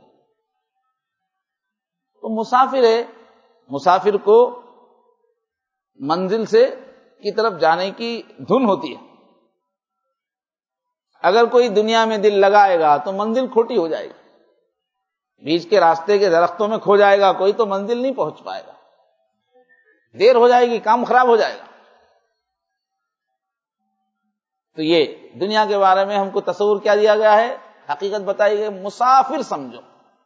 تو مسافر ہے، مسافر کو منزل سے کی طرف جانے کی دھن ہوتی ہے. اگر کوئی دنیا میں دل لگائے گا تو منزل کھوٹی ہو جائے گی. بیچ کے راستے کے درختوں میں کھو جائے گا کوئی تو منزل نہیں پہنچ پائے گا، دیر ہو جائے گی، کام خراب ہو جائے گا. تو یہ دنیا کے بارے میں ہم کو تصور کیا دیا گیا ہے، حقیقت بتائی گئی، مسافر سمجھو.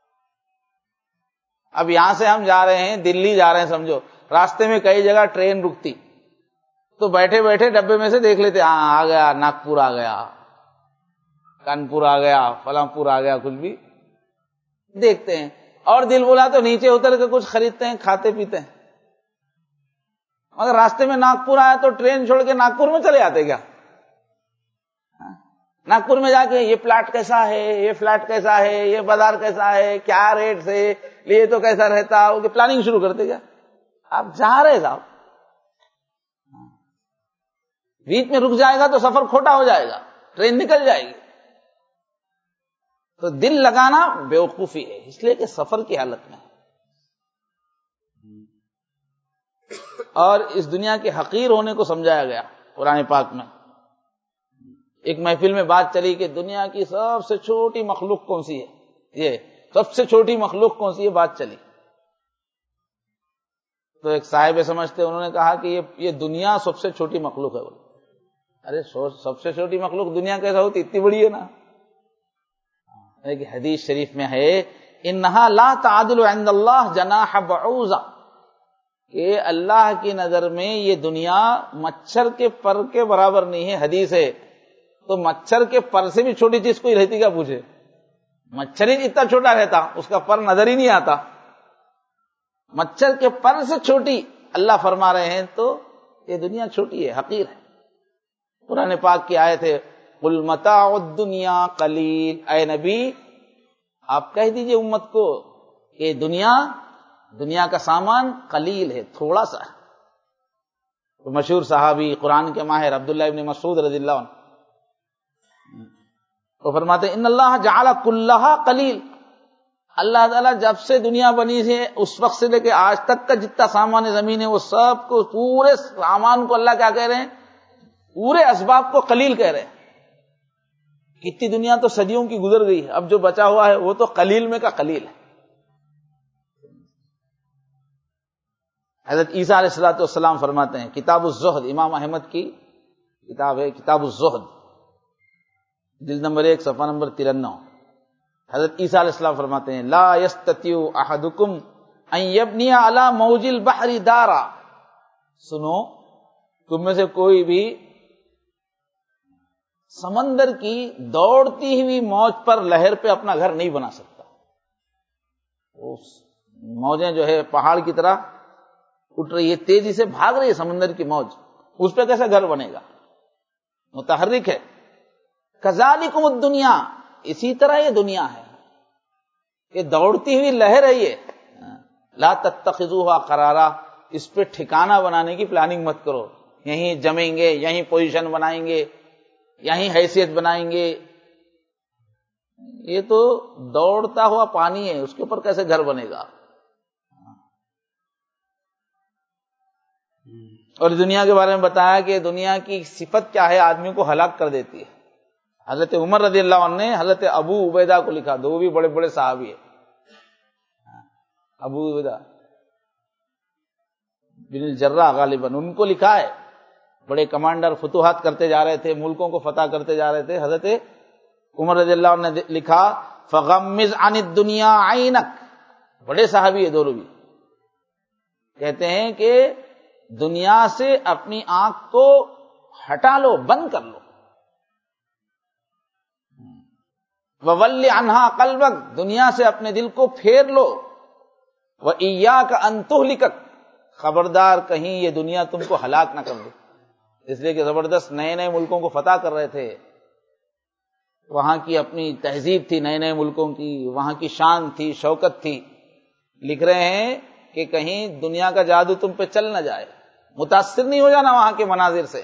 اب یہاں سے ہم جا رہے ہیں دلی جا رہے ہیں، سمجھو راستے میں کئی جگہ ٹرین رکتی تو بیٹھے بیٹھے ڈبے میں سے دیکھ لیتے، ہاں آ گیا ناگپور، آ گیا کانپور، آ گیا فلاں پور، آ گیا، کچھ بھی دیکھتے ہیں. اور دل بولا تو نیچے اتر کے کچھ خریدتے ہیں، کھاتے پیتے ہیں. مگر راستے میں ناگپور آیا تو ٹرین چھوڑ کے ناگپور میں چلے جاتے کیا؟ ناگپور میں جا کے یہ پلاٹ کیسا ہے، یہ فلیٹ کیسا ہے، یہ بازار کیسا ہے، کیا ریٹ سے لیے تو کیسا رہتا، وہ پلاننگ شروع کرتے کیا؟ آپ جا رہے صاحب، بیچ میں رک جائے گا تو سفر کھوٹا ہو جائے گا، ٹرین نکل جائے گی. تو دل لگانا بیوقوفی ہے، اس لیے کہ سفر کی حالت میں. اور اس دنیا کے حقیر ہونے کو سمجھایا گیا قرآن پاک میں. ایک محفل میں بات چلی کہ دنیا کی سب سے چھوٹی مخلوق کون سی ہے، یہ سب سے چھوٹی مخلوق کون سی ہے، بات چلی. تو ایک صاحب سمجھتے انہوں نے کہا کہ یہ یہ دنیا سب سے چھوٹی مخلوق ہے. بولے ارے سب سے چھوٹی مخلوق دنیا کیسا ہوتی، اتنی بڑی ہے نا. ایک حدیث شریف میں ہے انہا لا تعدل عند اللہ جناح بعوضہ، کہ اللہ کی نظر میں یہ دنیا مچھر کے پر کے برابر نہیں ہے. حدیث ہے تو مچھر کے پر سے بھی چھوٹی چیز کوئی رہتی کیا پوچھے؟ مچھر ہی اتنا چھوٹا رہتا، اس کا پر نظر ہی نہیں آتا. مچھر کے پر سے چھوٹی اللہ فرما رہے ہیں، تو یہ دنیا چھوٹی ہے، حقیر ہے. قرآن پاک کی آیت ہے قل متاع الدنیا قلیل، اے نبی آپ کہہ دیجئے امت کو کہ دنیا دنیا کا سامان قلیل ہے، تھوڑا سا ہے. مشہور صحابی قرآن کے ماہر عبداللہ ابن مسعود رضی اللہ عنہ وہ فرماتے ہیں ان اللہ جعل کلھا قلیل، اللہ تعالیٰ جب سے دنیا بنی ہے اس وقت سے لے کے آج تک کا جتنا سامان زمین ہے وہ سب کو، پورے سامان کو اللہ کیا کہہ رہے ہیں، پورے اسباب کو قلیل کہہ رہے ہیں. کتنی دنیا تو صدیوں کی گزر گئی ہے، اب جو بچا ہوا ہے وہ تو قلیل میں کا قلیل ہے. حضرت عیسیٰ علیہ الصلوۃ والسلام فرماتے ہیں، کتاب الزہد امام احمد کی کتاب ہے، کتاب الزہد، جلد نمبر ایک صفحہ نمبر ترنو. حضرت عیسیٰ علیہ السلام فرماتے ہیں لا یستطیع احدکم ان یبنی علی موج البحر دارا، سنو تم میں سے کوئی بھی سمندر کی دوڑتی ہوئی موج پر لہر پہ اپنا گھر نہیں بنا سکتا. موجیں جو ہے پہاڑ کی طرح اٹھ رہی ہے، تیزی سے بھاگ رہی ہے سمندر کی موج، اس پہ کیسے گھر بنے گا، متحرک ہے. کذالکم الدنیا، اسی طرح یہ دنیا ہے، یہ دوڑتی ہوئی لہر ہے. یہ لا تتخذوها قرارا، اس پہ ٹھکانہ بنانے کی پلاننگ مت کرو، یہیں جمیں گے، یہیں پوزیشن بنائیں گے، یہیں حیثیت بنائیں گے. یہ تو دوڑتا ہوا پانی ہے، اس کے اوپر کیسے گھر بنے گا. اور دنیا کے بارے میں بتایا کہ دنیا کی صفت کیا ہے، آدمی کو ہلاک کر دیتی ہے. حضرت عمر رضی اللہ عنہ نے حضرت ابو عبیدہ کو لکھا، دو بھی بڑے بڑے صحابی ہیں، ابو عبیدہ بن الجراح غالباً، ان کو لکھا ہے. بڑے کمانڈر، فتوحات کرتے جا رہے تھے، ملکوں کو فتح کرتے جا رہے تھے. حضرت عمر رضی اللہ عنہ نے لکھا فغمز عن الدنیا عینک، بڑے صحابی ہے دونوں بھی، کہتے ہیں کہ دنیا سے اپنی آنکھ کو ہٹا لو، بند کر لو. وَوَلِّ عَنْهَا قَلْبَكَ، دنیا سے اپنے دل کو پھیر لو. وَإِيَّاكَ أَن تُهْلِكَكَ، خبردار کہیں یہ دنیا تم کو ہلاک نہ کر دے. اس لیے کہ زبردست نئے نئے ملکوں کو فتح کر رہے تھے، وہاں کی اپنی تہذیب تھی، نئے نئے ملکوں کی وہاں کی شان تھی، شوکت تھی. لکھ رہے ہیں کہ کہیں دنیا کا جادو تم پہ چل نہ جائے، متاثر نہیں ہو جانا وہاں کے مناظر سے،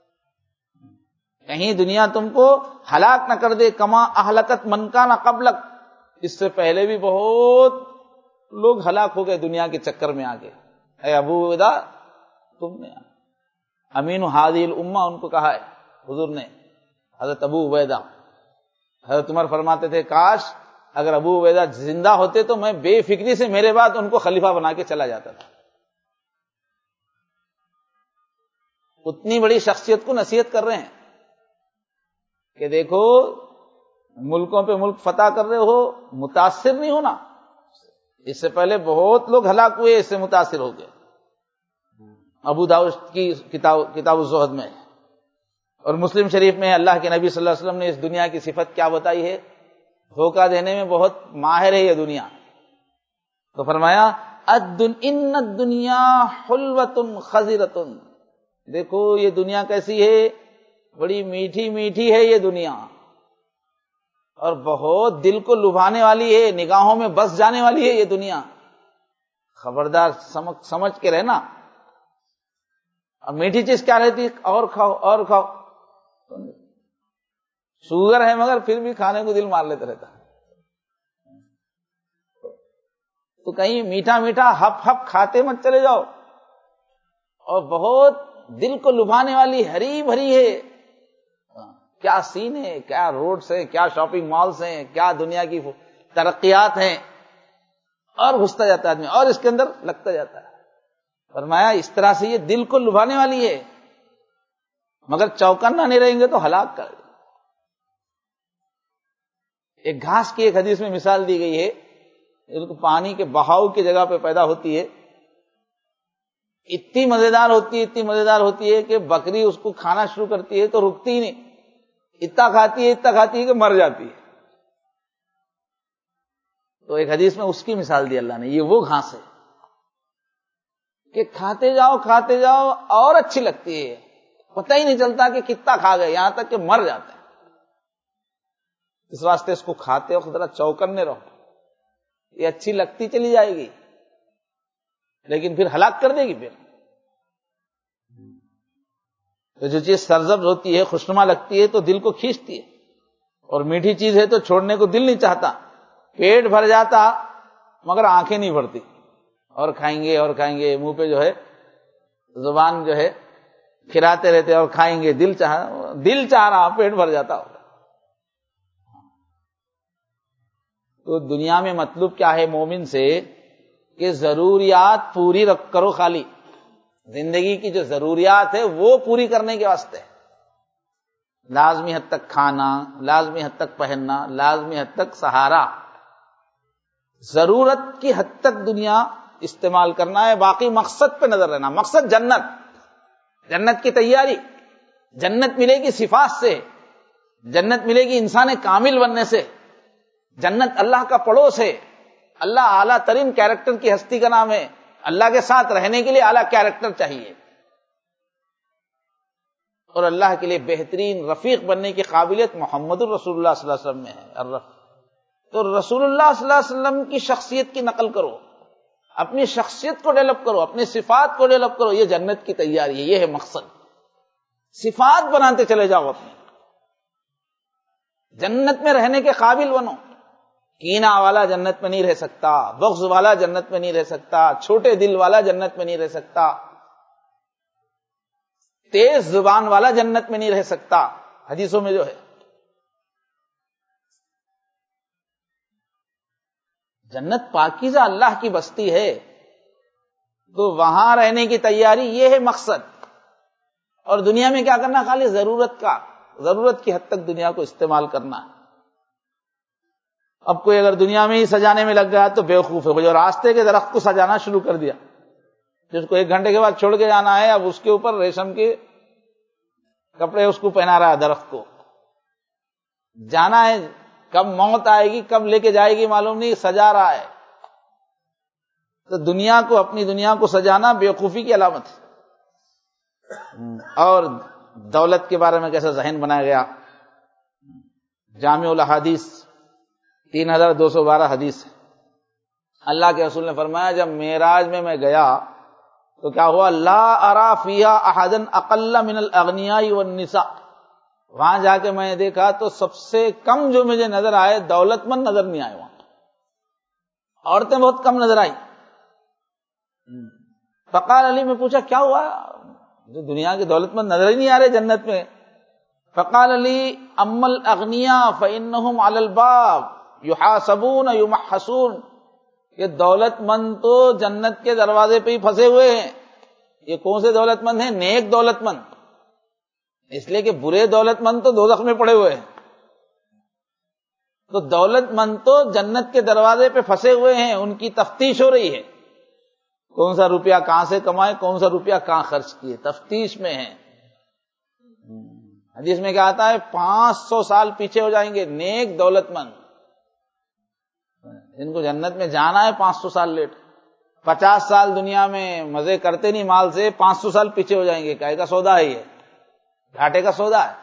کہیں دنیا تم کو ہلاک نہ کر دے، کما اہلکت من کان قبلک، اس سے پہلے بھی بہت لوگ ہلاک ہو گئے دنیا کے چکر میں آگے، اے ابو عبیدہ تم نے امین ہذہ الامہ ان کو کہا ہے حضور نے، حضرت ابو عبیدہ۔ حضرت عمر فرماتے تھے کاش اگر ابو عبیدہ زندہ ہوتے تو میں بے فکری سے میرے بعد ان کو خلیفہ بنا کے چلا جاتا تھا۔ اتنی بڑی شخصیت کو نصیحت کر رہے ہیں کہ دیکھو ملکوں پہ ملک فتح کر رہے ہو، متاثر نہیں ہونا، اس سے پہلے بہت لوگ ہلاک ہوئے، اس سے متاثر ہو گئے۔ ابو داؤد کی کتاب کتاب الزہد میں اور مسلم شریف میں اللہ کے نبی صلی اللہ علیہ وسلم نے اس دنیا کی صفت کیا بتائی ہے؟ دھوکہ دینے میں بہت ماہر ہے یہ دنیا۔ تو فرمایا ان الدنیا حلوۃ خضرۃ، دیکھو یہ دنیا کیسی ہے، بڑی میٹھی میٹھی ہے یہ دنیا، اور بہت دل کو لبھانے والی ہے، نگاہوں میں بس جانے والی ہے یہ دنیا، خبردار سمجھ سمجھ کے رہنا۔ اب میٹھی چیز کیا رہتی ہے؟ اور کھاؤ اور کھاؤ، شوگر ہے مگر پھر بھی کھانے کو دل مار لیتا رہتا، تو کہیں میٹھا میٹھا ہپ ہپ کھاتے مت چلے جاؤ، اور بہت دل کو لبھانے والی ہری بھری ہے، کیا سین ہے، کیا روڈز ہیں، کیا شاپنگ مالز ہیں، کیا دنیا کی ترقیات ہیں، اور گھستا جاتا ہے آدمی اور اس کے اندر لگتا جاتا ہے۔ فرمایا اس طرح سے یہ دل کو لبھانے والی ہے، مگر چوکنا نہیں رہیں گے تو ہلاک کر دے۔ ایک گھاس کی ایک حدیث میں مثال دی گئی ہے، پانی کے بہاؤ کی جگہ پہ پیدا ہوتی ہے، اتنی مزیدار ہوتی ہے اتنی مزیدار ہوتی ہے کہ بکری اس کو کھانا شروع کرتی ہے تو رکتی ہی نہیں، اتنا کھاتی ہے اتنا کھاتی ہے کہ مر جاتی ہے۔ تو ایک حدیث میں اس کی مثال دی اللہ نے، یہ وہ گھاس ہے کہ کھاتے جاؤ کھاتے جاؤ اور اچھی لگتی ہے، پتہ ہی نہیں چلتا کہ کتنا کھا گئے، یہاں تک کہ مر جاتے ہیں۔ اس واسطے اس کو کھاتے وقت ذرا چوکنے رہو، یہ اچھی لگتی چلی جائے گی لیکن پھر ہلاک کر دے گی۔ پھر تو جو چیز سرسبز ہوتی ہے، خوشنما لگتی ہے تو دل کو کھینچتی ہے، اور میٹھی چیز ہے تو چھوڑنے کو دل نہیں چاہتا، پیٹ بھر جاتا مگر آنکھیں نہیں بھرتی، اور کھائیں گے اور کھائیں گے، منہ پہ جو ہے زبان جو ہے کھراتے رہتے اور کھائیں گے، دل چاہ دل چاہ رہا پیٹ بھر جاتا ہوگا۔ تو دنیا میں مطلوب کیا ہے مومن سے کہ ضروریات پوری رکھ کرو، خالی زندگی کی جو ضروریات ہے وہ پوری کرنے کے واسطے، لازمی حد تک کھانا، لازمی حد تک پہننا، لازمی حد تک سہارا، ضرورت کی حد تک دنیا استعمال کرنا ہے، باقی مقصد پہ نظر رہنا۔ مقصد جنت، جنت کی تیاری، جنت ملے گی صفات سے، جنت ملے گی انسان کامل بننے سے، جنت اللہ کا پڑوس ہے، اللہ اعلیٰ ترین کیریکٹر کی ہستی کا نام ہے، اللہ کے ساتھ رہنے کے لیے اعلیٰ کیریکٹر چاہیے، اور اللہ کے لیے بہترین رفیق بننے کی قابلیت محمد الرسول اللہ صلی اللہ علیہ وسلم میں ہے۔ الرفیق تو رسول اللہ صلی اللہ علیہ وسلم کی شخصیت کی نقل کرو، اپنی شخصیت کو ڈیولپ کرو، اپنی صفات کو ڈیولپ کرو، یہ جنت کی تیاری ہے، یہ ہے مقصد۔ صفات بناتے چلے جاؤ، اپنے جنت میں رہنے کے قابل بنو۔ کینہ والا جنت میں نہیں رہ سکتا، بغض والا جنت میں نہیں رہ سکتا، چھوٹے دل والا جنت میں نہیں رہ سکتا، تیز زبان والا جنت میں نہیں رہ سکتا، حدیثوں میں جو ہے۔ جنت پاکیزہ اللہ کی بستی ہے، تو وہاں رہنے کی تیاری، یہ ہے مقصد۔ اور دنیا میں کیا کرنا؟ خالی ضرورت کا، ضرورت کی حد تک دنیا کو استعمال کرنا ہے۔ اب کوئی اگر دنیا میں ہی سجانے میں لگ گیا تو بیوقوف ہے، جو راستے کے درخت کو سجانا شروع کر دیا، جس کو ایک گھنٹے کے بعد چھوڑ کے جانا ہے، اب اس کے اوپر ریشم کے کپڑے اس کو پہنا رہا ہے، درخت کو جانا ہے، کب موت آئے گی کب لے کے جائے گی معلوم نہیں، سجا رہا ہے۔ تو دنیا کو، اپنی دنیا کو سجانا بیوقوفی کی علامت ہے۔ اور دولت کے بارے میں کیسا ذہن بنایا گیا، جامع الاحادیث تین ہزار دو سو بارہ حدیث ہے، اللہ کے رسول نے فرمایا جب معراج میں میں گیا تو کیا ہوا، لا ارا فیہا احدا اقل من الاغنیاء والنساء، وہاں جا کے میں نے دیکھا تو سب سے کم جو مجھے نظر آئے دولت مند نظر نہیں آئے، وہاں عورتیں بہت کم نظر آئی۔ فقال علی، میں پوچھا کیا ہوا، جو دنیا کے دولت مند نظر ہی نہیں آ رہے جنت میں؟ فقال علی اما الاغنیاء فانہم علی الباب یحاسبون یمحصون، یہ دولت مند تو جنت کے دروازے پہ ہی پھنسے ہوئے ہیں۔ یہ کون سے دولت مند ہیں؟ نیک دولت مند، اس لیے کہ برے دولت مند تو دوزخ میں پڑے ہوئے ہیں۔ تو دولت مند تو جنت کے دروازے پہ پھنسے ہوئے ہیں، ان کی تفتیش ہو رہی ہے، کون سا روپیہ کہاں سے کمائے، کون سا روپیہ کہاں خرچ کیے، تفتیش میں ہیں۔ حدیث میں کیا آتا ہے، پانچ سو سال پیچھے ہو جائیں گے نیک دولت مند، جن کو جنت میں جانا ہے پانچ سو سال لیٹ، پچاس سال دنیا میں مزے کرتے نہیں مال سے، پانچ سو سال پیچھے ہو جائیں گے، کہے کا سودا ہے، یہ گھاٹے کا سودا ہے۔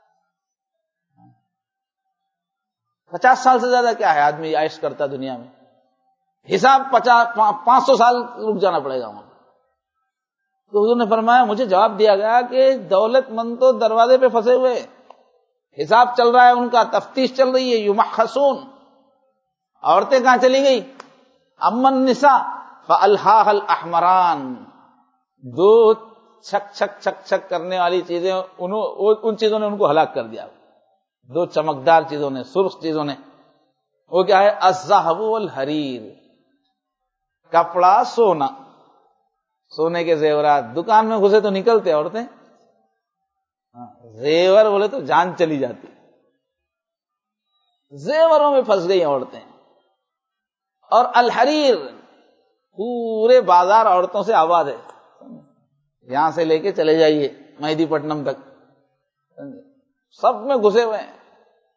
پچاس سال سے زیادہ کیا ہے آدمی عائش کرتا دنیا میں، حساب پچاس پانچ سو سال رک جانا پڑے گا وہاں۔ تو حضور نے فرمایا، مجھے جواب دیا گیا کہ دولت مند تو دروازے پہ پھنسے ہوئے، حساب چل رہا ہے ان کا، تفتیش چل رہی ہے، یمحصون۔ عورتیں کہاں چلی گئی؟ اما النساء فالہاها الاحمران، دو چھک چھک چھک چھک کرنے والی چیزیں، ان چیزوں نے ان کو ہلاک کر دیا، دو چمکدار چیزوں نے، سرخ چیزوں نے، وہ کیا ہے؟ الذھب والحریر، کپڑا سونا، سونے کے زیورات، دکان میں گھسے تو نکلتے عورتیں، زیور بولے تو جان چلی جاتی، زیوروں میں پھنس گئی عورتیں۔ اور الحریر، پورے بازار عورتوں سے آباد ہے، یہاں سے لے کے چلے جائیے مہدی پٹنم تک، سب میں گھسے ہوئے ہیں۔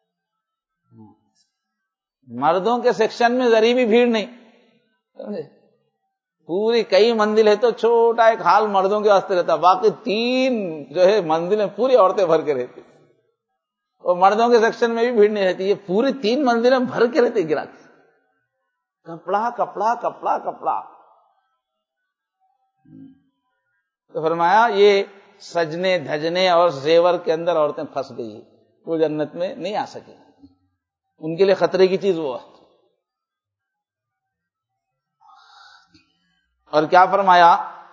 مردوں کے سیکشن میں ذری بھی بھیڑ نہیں، پوری کئی منزل ہے تو چھوٹا ایک ہال مردوں کے واسطے رہتا، باقی تین جو ہے منزلیں پوری عورتیں بھر کے رہتی، اور مردوں کے سیکشن میں بھی بھیڑ نہیں رہتی، یہ پوری تین منزلیں بھر کے رہتی گراہک، کپڑا کپڑا کپڑا کپڑا۔ تو فرمایا یہ سجنے دھجنے اور زیور کے اندر عورتیں پھنس گئی، وہ جنت میں نہیں آ سکیں، ان کے لیے خطرے کی چیز وہ ہے۔ اور کیا فرمایا،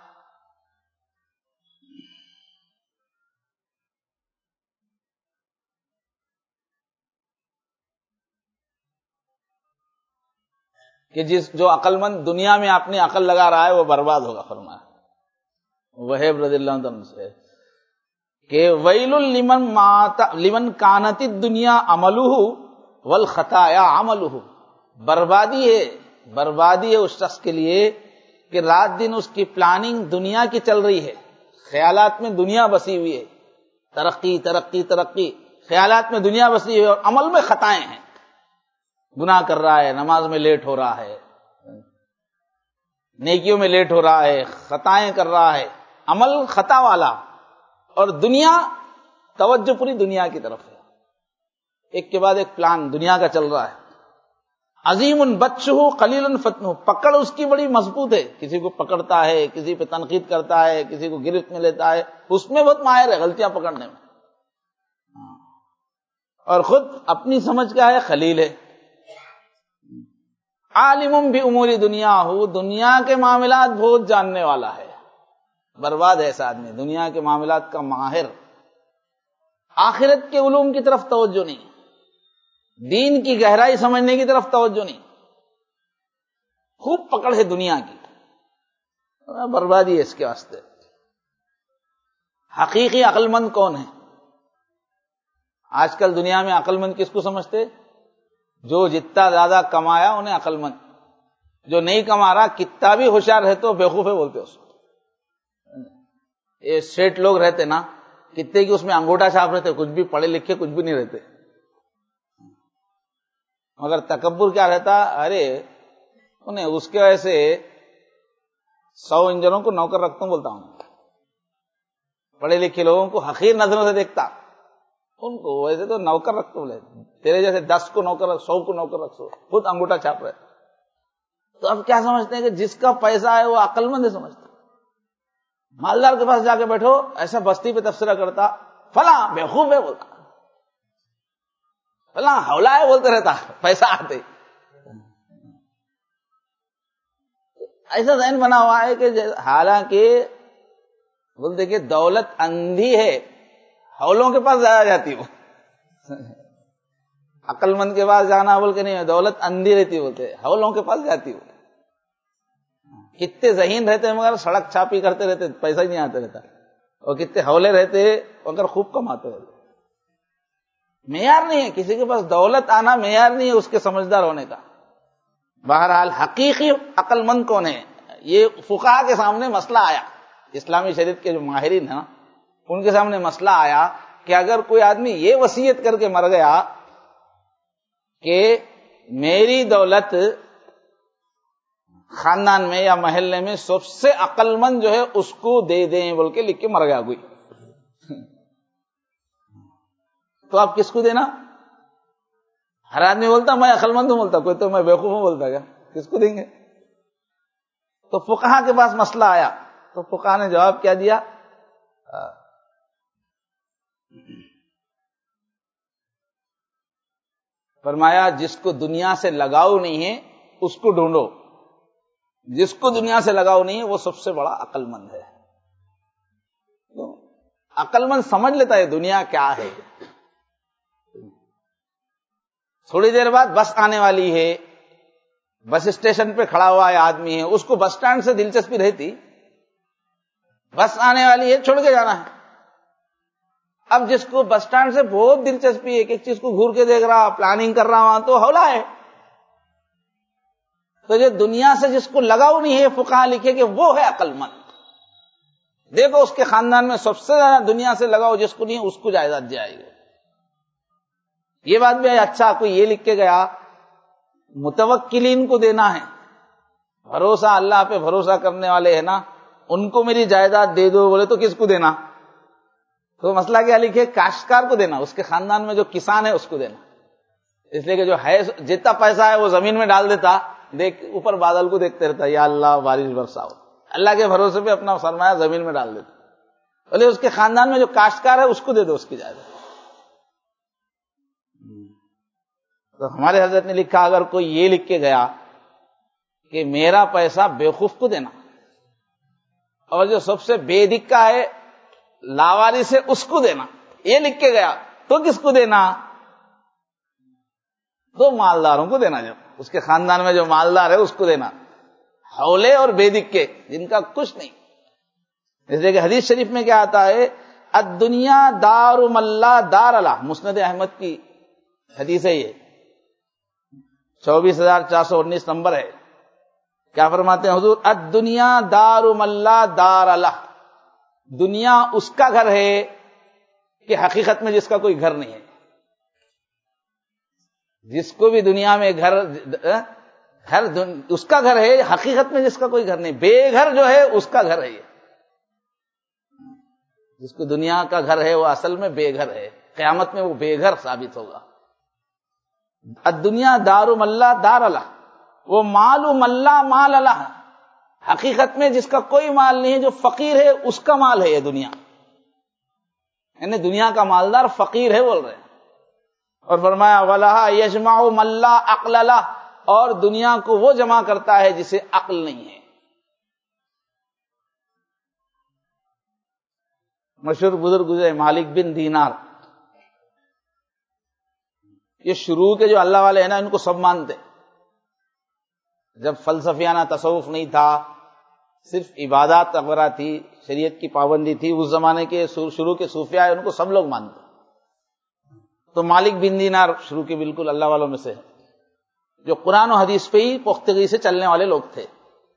کہ جس جو عقل مند دنیا میں اپنی عقل لگا رہا ہے وہ برباد ہوگا۔ فرمایا وہیب رضی اللہ عنہ سے کہ ویل لمن مات لمن کانت الدنیا عملہ والخطایا عملہ، بربادی ہے، بربادی ہے اس شخص کے لیے کہ رات دن اس کی پلاننگ دنیا کی چل رہی ہے، خیالات میں دنیا بسی ہوئی ہے، ترقی ترقی ترقی، خیالات میں دنیا بسی ہوئی ہے، اور عمل میں خطائیں ہیں، گناہ کر رہا ہے، نماز میں لیٹ ہو رہا ہے، نیکیوں میں لیٹ ہو رہا ہے، خطائیں کر رہا ہے، عمل خطا والا، اور دنیا توجہ پوری دنیا کی طرف ہے، ایک کے بعد ایک پلان دنیا کا چل رہا ہے۔ عظیم بطشہ قلیل فتنہ، پکڑ اس کی بڑی مضبوط ہے، کسی کو پکڑتا ہے، کسی پہ تنقید کرتا ہے، کسی کو گرفت میں لیتا ہے، اس میں بہت ماہر ہے غلطیاں پکڑنے میں، اور خود اپنی سمجھ کیا ہے، خلیل ہے۔ عالم بامور دنیا ہو، دنیا کے معاملات بہت جاننے والا ہے، برباد ہے ایسا آدمی، دنیا کے معاملات کا ماہر، آخرت کے علوم کی طرف توجہ نہیں، دین کی گہرائی سمجھنے کی طرف توجہ نہیں، خوب پکڑ ہے دنیا کی، بربادی ہے اس کے واسطے۔ حقیقی عقل مند کون ہے؟ آج کل دنیا میں عقل مند کس کو سمجھتے؟ جو جتنا زیادہ کمایا انہیں عقل مند، جو نہیں کما رہا کتنا بھی ہوشیار ہے تو بیوقوف ہے بولتے اس کو۔ یہ سیٹ لوگ رہتے نا، کتنے کی اس میں انگوٹھا چھاپ رہتے، کچھ بھی پڑھے لکھے کچھ بھی نہیں رہتے، مگر تکبر کیا رہتا، ارے انہیں اس کے وجہ سے سو انجنوں کو نوکر رکھتا ہوں بولتا ہوں، پڑھے لکھے لوگوں کو حقیر نظروں سے دیکھتا، ان کو ویسے تو نوکر رکھتا، بولے تیرے جیسے دس کو نوکر رکھ، سو کو نوکر رکھ، سو خود انگوٹھا چھاپ رہے۔ تو اب کیا سمجھتے ہیں کہ جس کا پیسہ ہے وہ عقل مند ہے سمجھتے ہیں. مالدار کے پاس جا کے بیٹھو، ایسا بستی پہ تبصرہ کرتا، فلاں بیوقوف ہے بولتا، فلاں ہولا ہے بولتے رہتا پیسہ آتے. ایسا ذہن بنا ہوا ہے کہ حالانکہ بول دیکھیے دولت اندھی ہے، ہولوں کے پاس جایا جاتی وہ. عقل مند کے پاس جانا بول کے نہیں، دولت اندھی رہتی بولتے، ہولوں کے پاس جاتی وہ. کتنے ذہین رہتے ہیں مگر سڑک چھاپی کرتے رہتے، پیسہ ہی نہیں آتے رہتا. اور کتنے ہولے رہتے مگر خوب کماتے رہتے. معیار نہیں ہے کسی کے پاس دولت آنا، معیار نہیں ہے اس کے سمجھدار ہونے کا. بہرحال حقیقی عقل مند کون ہے؟ یہ فقہا کے سامنے مسئلہ آیا، اسلامی شریعت کے جو ماہرین ہیں ان کے سامنے مسئلہ آیا کہ اگر کوئی آدمی یہ وصیت کر کے مر گیا کہ میری دولت خاندان میں یا محلے میں سب سے عقل مند جو ہے اس کو دے دیں بول کے لکھ کے مر گیا کوئی، تو آپ کس کو دینا؟ ہر آدمی بولتا میں عقل مند ہوں بولتا، کوئی تو میں بیوقوف ہوں بولتا، کیا کس کو دیں گے؟ تو فقہا کے پاس مسئلہ آیا تو فقہا نے جواب کیا دیا؟ فرمایا جس کو دنیا سے لگاؤ نہیں ہے اس کو ڈھونڈو، جس کو دنیا سے لگاؤ نہیں ہے وہ سب سے بڑا عقل مند ہے. عقل مند سمجھ لیتا ہے دنیا کیا ہے. تھوڑی دیر بعد بس آنے والی ہے، بس اسٹیشن پہ کھڑا ہوا ہے آدمی ہے، اس کو بس سٹینڈ سے دلچسپی رہتی، بس آنے والی ہے چھوڑ کے جانا ہے. اب جس کو بس سٹینڈ سے بہت دلچسپی ہے، ایک ایک چیز کو گھور کے دیکھ رہا، پلاننگ کر رہا وہاں، تو ہولا ہے. تو جو دنیا سے جس کو لگاؤ نہیں ہے فقہا لکھے کہ وہ ہے عقل مند. دیکھو اس کے خاندان میں سب سے زیادہ دنیا سے لگاؤ جس کو نہیں ہے اس کو جائیداد جائے گی. یہ بات بھی ہے. اچھا کوئی یہ لکھ کے گیا متوکلین کو دینا ہے، بھروسہ اللہ پہ بھروسہ کرنے والے ہیں نا، ان کو میری جائیداد دے دو بولے تو کس کو دینا؟ تو مسئلہ کیا لکھے؟ کاشتکار کو دینا، اس کے خاندان میں جو کسان ہے اس کو دینا. اس لیے کہ جو ہے جتنا پیسہ ہے وہ زمین میں ڈال دیتا، دیکھ اوپر بادل کو دیکھتے رہتا، یا اللہ بارش برساؤ، اللہ کے بھروسے پہ اپنا سرمایہ زمین میں ڈال دیتا. بولے اس کے خاندان میں جو کاشتکار ہے اس کو دے دو اس کی جائیداد. تو ہمارے حضرت نے لکھا اگر کوئی یہ لکھ کے گیا کہ میرا پیسہ بیوقوف کو دینا، اور جو سب سے بے دکا ہے لاوارث ہے اس کو دینا، یہ لکھ کے گیا تو کس کو دینا؟ تو مالداروں کو دینا، جب اس کے خاندان میں جو مالدار ہے اس کو دینا، ہولے اور بے دکے جن کا کچھ نہیں. اس لیے کہ حدیث شریف میں کیا آتا ہے؟ الدنیا دار ملا دار اللہ، مسند احمد کی حدیث ہے، یہ چوبیس ہزار چار سو انیس نمبر ہے. کیا فرماتے ہیں حضور؟ الدنیا دار ملا دار اللہ، دنیا اس کا گھر ہے کہ حقیقت میں جس کا کوئی گھر نہیں ہے. جس کو بھی دنیا میں گھر گھر اس کا گھر ہے، حقیقت میں جس کا کوئی گھر نہیں. بے گھر جو ہے اس کا گھر ہے. یہ جس کو دنیا کا گھر ہے وہ اصل میں بے گھر ہے، قیامت میں وہ بے گھر ثابت ہوگا. الدنیا دار ملا دار اللہ، وہ مال ملا مال اللہ، حقیقت میں جس کا کوئی مال نہیں ہے، جو فقیر ہے اس کا مال ہے یہ دنیا. یعنی دنیا کا مالدار فقیر ہے بول رہے ہیں. اور فرمایا وَلَهَا يَجْمَعُ مَن لَّا عَقْلَ لَهُ، اور دنیا کو وہ جمع کرتا ہے جسے عقل نہیں ہے. مشہور بزرگ گزرے مالک بن دینار، یہ شروع کے جو اللہ والے ہیں نا ان کو سب مانتے. جب فلسفیانہ تصوف نہیں تھا، صرف عبادات وغیرہ تھی، شریعت کی پابندی تھی، اس زمانے کے شروع کے صوفیاء ان کو سب لوگ مانتے. تو مالک بن دینار شروع کے بالکل اللہ والوں میں سے جو قرآن و حدیث پہ ہی پختگی سے چلنے والے لوگ تھے.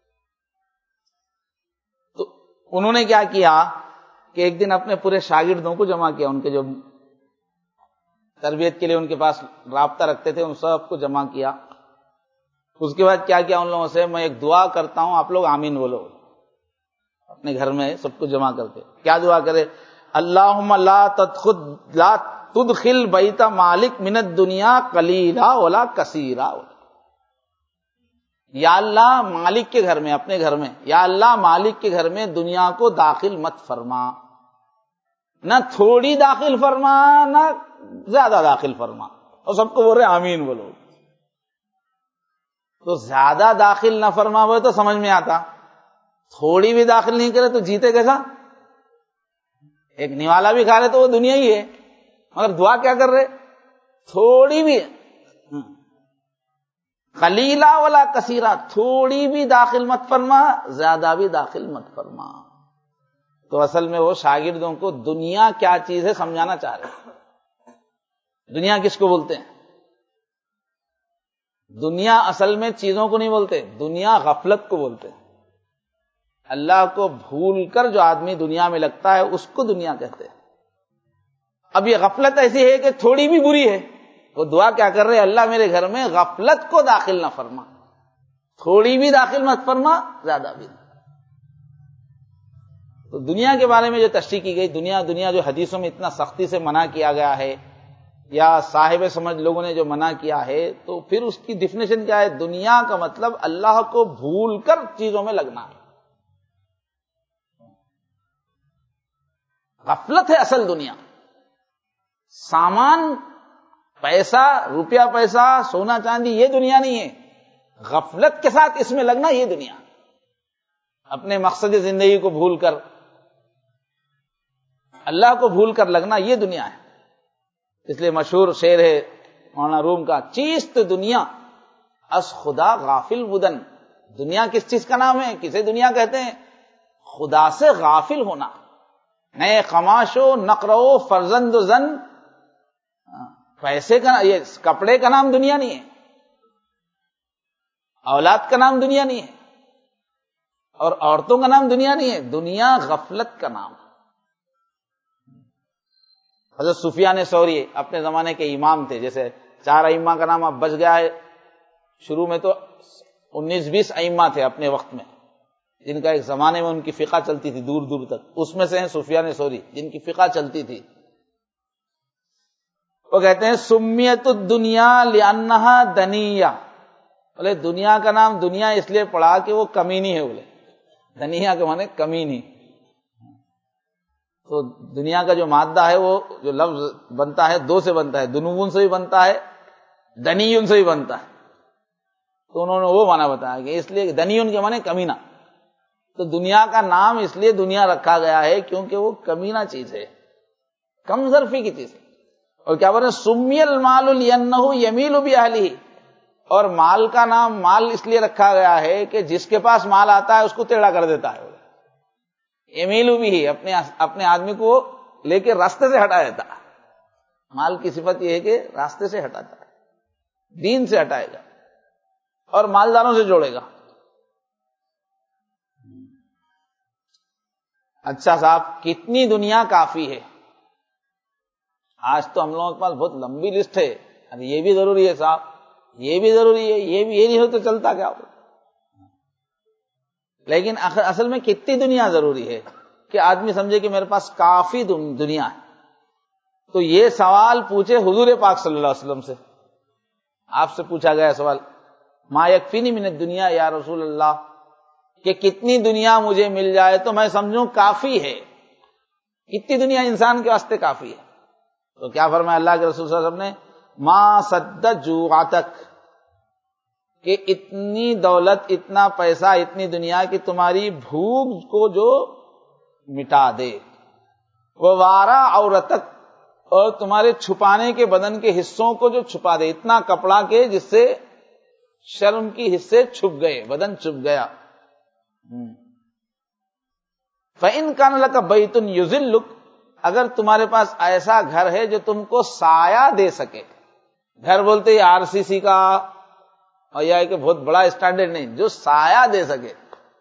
تو انہوں نے کیا کیا کہ ایک دن اپنے پورے شاگردوں کو جمع کیا، ان کے جو تربیت کے لیے ان کے پاس رابطہ رکھتے تھے ان سب کو جمع کیا. اس کے بعد کیا کیا ان لوگوں سے؟ میں ایک دعا کرتا ہوں، آپ لوگ آمین بولو. اپنے گھر میں سب کو جمع کر کے کیا دعا کرے؟ اللہم لا تدخل لا تدخل بیت مالک من الدنیا قلیلا ولا کثیرا. یا اللہ مالک کے گھر میں، اپنے گھر میں، یا اللہ مالک کے گھر میں دنیا کو داخل مت فرما، نہ تھوڑی داخل فرما نہ زیادہ داخل فرما، اور سب کو بول رہے آمین بولو۔ تو زیادہ داخل نہ فرما وہ تو سمجھ میں آتا، تھوڑی بھی داخل نہیں کرے تو جیتے کیسا؟ ایک نوالا بھی کھا لے تو وہ دنیا ہی ہے، مگر دعا کیا کر رہے؟ تھوڑی بھی، قلیلا ولا کثیرا، تھوڑی بھی داخل مت فرما، زیادہ بھی داخل مت فرما۔ تو اصل میں وہ شاگردوں کو دنیا کیا چیز ہے سمجھانا چاہ رہے۔ دنیا کس کو بولتے ہیں؟ دنیا اصل میں چیزوں کو نہیں بولتے، دنیا غفلت کو بولتے ہیں۔ اللہ کو بھول کر جو آدمی دنیا میں لگتا ہے اس کو دنیا کہتے ہیں۔ اب یہ غفلت ایسی ہے کہ تھوڑی بھی بری ہے، وہ دعا کیا کر رہے؟ اللہ میرے گھر میں غفلت کو داخل نہ فرما، تھوڑی بھی داخل مت فرما، زیادہ بھی۔ تو دنیا کے بارے میں جو تشریح کی گئی، دنیا دنیا جو حدیثوں میں اتنا سختی سے منع کیا گیا ہے، یا صاحب سمجھ لوگوں نے جو منع کیا ہے، تو پھر اس کی ڈیفینیشن کیا ہے؟ دنیا کا مطلب اللہ کو بھول کر چیزوں میں لگنا ہے، غفلت ہے اصل دنیا۔ سامان، پیسہ، روپیہ پیسہ، سونا چاندی، یہ دنیا نہیں ہے۔ غفلت کے ساتھ اس میں لگنا یہ دنیا، اپنے مقصد زندگی کو بھول کر، اللہ کو بھول کر لگنا یہ دنیا ہے۔ اس لیے مشہور شعر ہے مولانا روم کا، چیست دنیا از خدا غافل بدن۔ دنیا کس چیز کا نام ہے؟ کسے دنیا کہتے ہیں؟ خدا سے غافل ہونا۔ نئے قماشو نقرو فرزند و زن، پیسے کا، یہ کپڑے کا نام دنیا نہیں ہے، اولاد کا نام دنیا نہیں ہے، اور عورتوں کا نام دنیا نہیں ہے۔ دنیا غفلت کا نام ہے۔ حضرت سفیان ثوری اپنے زمانے کے امام تھے، جیسے چار ائمہ کا نام اب بچ گیا ہے، شروع میں تو انیس بیس ائمہ تھے اپنے وقت میں، جن کا ایک زمانے میں ان کی فقہ چلتی تھی دور دور تک، اس میں سے ہیں سفیان ثوری جن کی فقہ چلتی تھی۔ وہ کہتے ہیں سمیت الدنیا لانہا دنیہ، بولے دنیا کا نام دنیا اس لیے پڑا کہ وہ کمینی ہے، بولے دنیا کے معنی کمینی۔ تو دنیا کا جو مادہ ہے، وہ جو لفظ بنتا ہے دو سے بنتا ہے، دنون سے بھی بنتا ہے، دنیون سے بھی بنتا ہے، تو انہوں نے وہ معنی بتایا کہ اس لیے دنیون کے معنی کمینہ۔ تو دنیا کا نام اس لیے دنیا رکھا گیا ہے کیونکہ وہ کمینہ چیز ہے، کم ظرفی کی چیز ہے۔ اور کیا بولے سمی المال لانہ یمیل باہلہ، اور مال کا نام مال اس لیے رکھا گیا ہے کہ جس کے پاس مال آتا ہے اس کو ٹیڑھا کر دیتا ہے، یمیل بھی اپنے اپنے آدمی کو لے کے راستے سے ہٹا دیتا ہے۔ مال کی صفت یہ ہے کہ راستے سے ہٹاتا ہے، دین سے ہٹائے گا اور مالداروں سے جوڑے گا۔ اچھا صاحب، کتنی دنیا کافی ہے؟ آج تو ہم لوگوں کے پاس بہت لمبی لسٹ ہے، اب یہ بھی ضروری ہے صاحب، یہ بھی ضروری ہے، یہ بھی، یہ نہیں ہو تو چلتا کیا ہو؟ لیکن اصل میں کتنی دنیا ضروری ہے کہ آدمی سمجھے کہ میرے پاس کافی دنیا ہے؟ تو یہ سوال پوچھے حضور پاک صلی اللہ علیہ وسلم سے، آپ سے پوچھا گیا سوال، ما یکفینی من الدنیا یا رسول اللہ، کہ کتنی دنیا مجھے مل جائے تو میں سمجھوں کافی ہے، کتنی دنیا انسان کے واسطے کافی ہے؟ تو کیا فرمایا اللہ کے رسول صلی اللہ علیہ وسلم نے؟ ما سد جوعتک، کہ اتنی دولت، اتنا پیسہ، اتنی دنیا کی تمہاری بھوک کو جو مٹا دے، ووارا عورتک، اور تمہارے چھپانے کے بدن کے حصوں کو جو چھپا دے، اتنا کپڑا کے جس سے شرم کی حصے چھپ گئے، بدن چھپ گیا۔ فَإِن كَانَ لَكَ بَيْتٌ يُظِلُّكَ، اگر تمہارے پاس ایسا گھر ہے جو تم کو سایہ دے سکے، گھر بولتے ہی آر سی سی کا، اور یہ ہے کہ بہت بڑا اسٹینڈرڈ نہیں، جو سایہ دے سکے،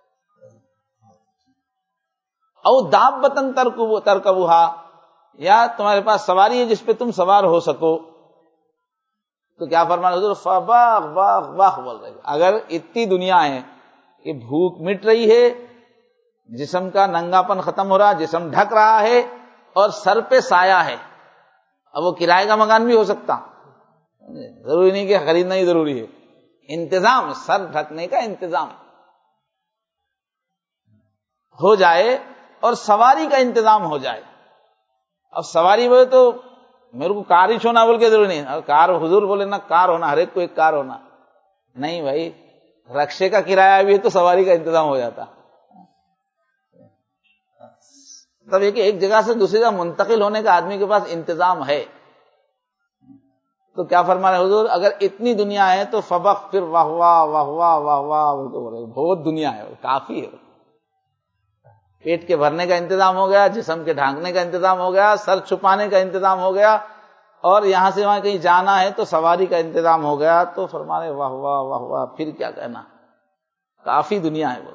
او دابۃ ترکبوها، یا تمہارے پاس سواری ہے جس پہ تم سوار ہو سکو، تو کیا فرمانا حضور؟ فباغ باغ باغ بول رہے، اگر اتنی دنیا ہے کہ بھوک مٹ رہی ہے، جسم کا ننگاپن ختم ہو رہا، جسم ڈھک رہا ہے، اور سر پہ سایہ ہے، اب وہ کرائے کا مکان بھی ہو سکتا، ضروری نہیں کہ خریدنا ہی ضروری ہے، انتظام، سر ڈھکنے کا انتظام ہو جائے اور سواری کا انتظام ہو جائے. اب سواری بولے تو میرے کو کار ہی چھونا بول کے ضروری نہیں. کار حضور بولے نا کار ہونا، ہر ایک کو ایک کار ہونا نہیں بھائی. رکشے کا کرایہ بھی ہے تو سواری کا انتظام ہو جاتا. تب یہ کہ ایک جگہ سے دوسری جگہ منتقل ہونے کا آدمی کے پاس انتظام ہے. تو کیا فرما رہے حضور، اگر اتنی دنیا ہے تو فبق پھر واہ واہ واہ واہ واہ واہ بول رہے بہت دنیا ہے، کافی ہے. پیٹ کے بھرنے کا انتظام ہو گیا، جسم کے ڈھانکنے کا انتظام ہو گیا، سر چھپانے کا انتظام ہو گیا، اور یہاں سے وہاں کہیں جانا ہے تو سواری کا انتظام ہو گیا. تو فرما رہے واہ واہ واہ واہ، پھر کیا کہنا، کافی دنیا ہے. وہ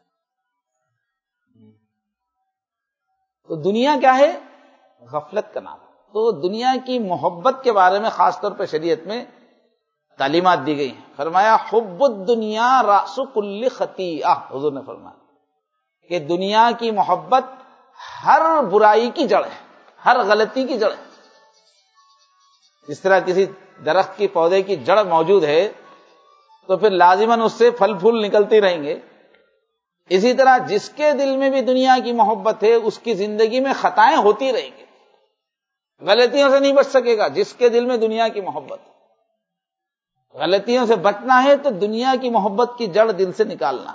تو دنیا کیا ہے؟ غفلت کا نام. تو دنیا کی محبت کے بارے میں خاص طور پہ شریعت میں تعلیمات دی گئی ہیں. فرمایا حب الدنیا راس کل خطیئہ. حضور نے فرمایا کہ دنیا کی محبت ہر برائی کی جڑ ہے، ہر غلطی کی جڑ ہے. اس طرح کسی درخت کی پودے کی جڑ موجود ہے تو پھر لازماً اس سے پھل پھول نکلتے رہیں گے. اسی طرح جس کے دل میں بھی دنیا کی محبت ہے اس کی زندگی میں خطائیں ہوتی رہیں گی، غلطیوں سے نہیں بچ سکے گا. جس کے دل میں دنیا کی محبت ہے، غلطیوں سے بچنا ہے تو دنیا کی محبت کی جڑ دل سے نکالنا.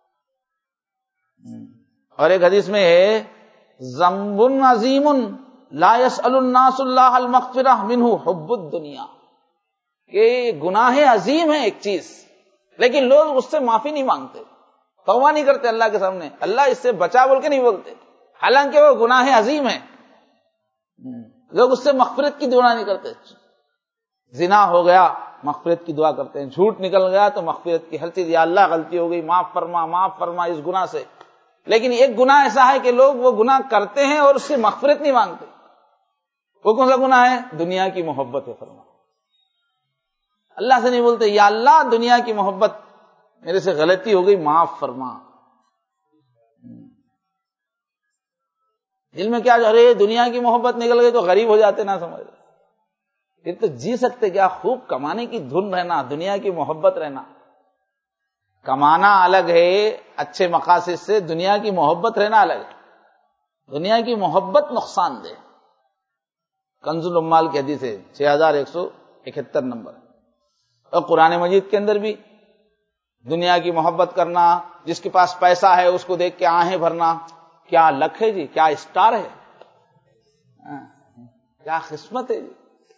اور ایک حدیث میں ہے ذنب عظیم لا يسأل الناس اللہ المغفرہ منہ حب الدنیا، کہ گناہ عظیم ہے ایک چیز لیکن لوگ اس سے معافی نہیں مانگتے، توبہ نہیں کرتے اللہ کے سامنے، اللہ اس سے بچا بول کے نہیں بولتے، حالانکہ وہ گناہ عظیم ہے. لوگ اس سے مغفرت کی دعا نہیں کرتے. زنا ہو گیا مغفرت کی دعا کرتے ہیں، جھوٹ نکل گیا تو مغفرت کی ہر چیز، یا اللہ غلطی ہو گئی معاف فرما معاف فرما اس گناہ سے. لیکن ایک گناہ ایسا ہے کہ لوگ وہ گناہ کرتے ہیں اور اس سے مغفرت نہیں مانگتے. وہ کون سا گناہ ہے؟ دنیا کی محبت ہے. فرما اللہ سے نہیں بولتے یا اللہ دنیا کی محبت، میرے سے غلطی ہو گئی معاف فرما. دل میں کیا جو ارے دنیا کی محبت نکل گئی تو غریب ہو جاتے، نہ سمجھ. پھر تو جی سکتے کیا، خوب کمانے کی دھن رہنا، دنیا کی محبت رہنا. کمانا الگ ہے اچھے مقاصد سے، دنیا کی محبت رہنا الگ ہے. دنیا کی محبت نقصان دہ. کنز الاموال کی حدیث ہے چھ ہزار ایک سو اکہتر نمبر. اور قرآن مجید کے اندر بھی دنیا کی محبت کرنا، جس کے پاس پیسہ ہے اس کو دیکھ کے آہیں بھرنا، کیا لک ہے جی، کیا اسٹار ہے، کیا قسمت ہے جی.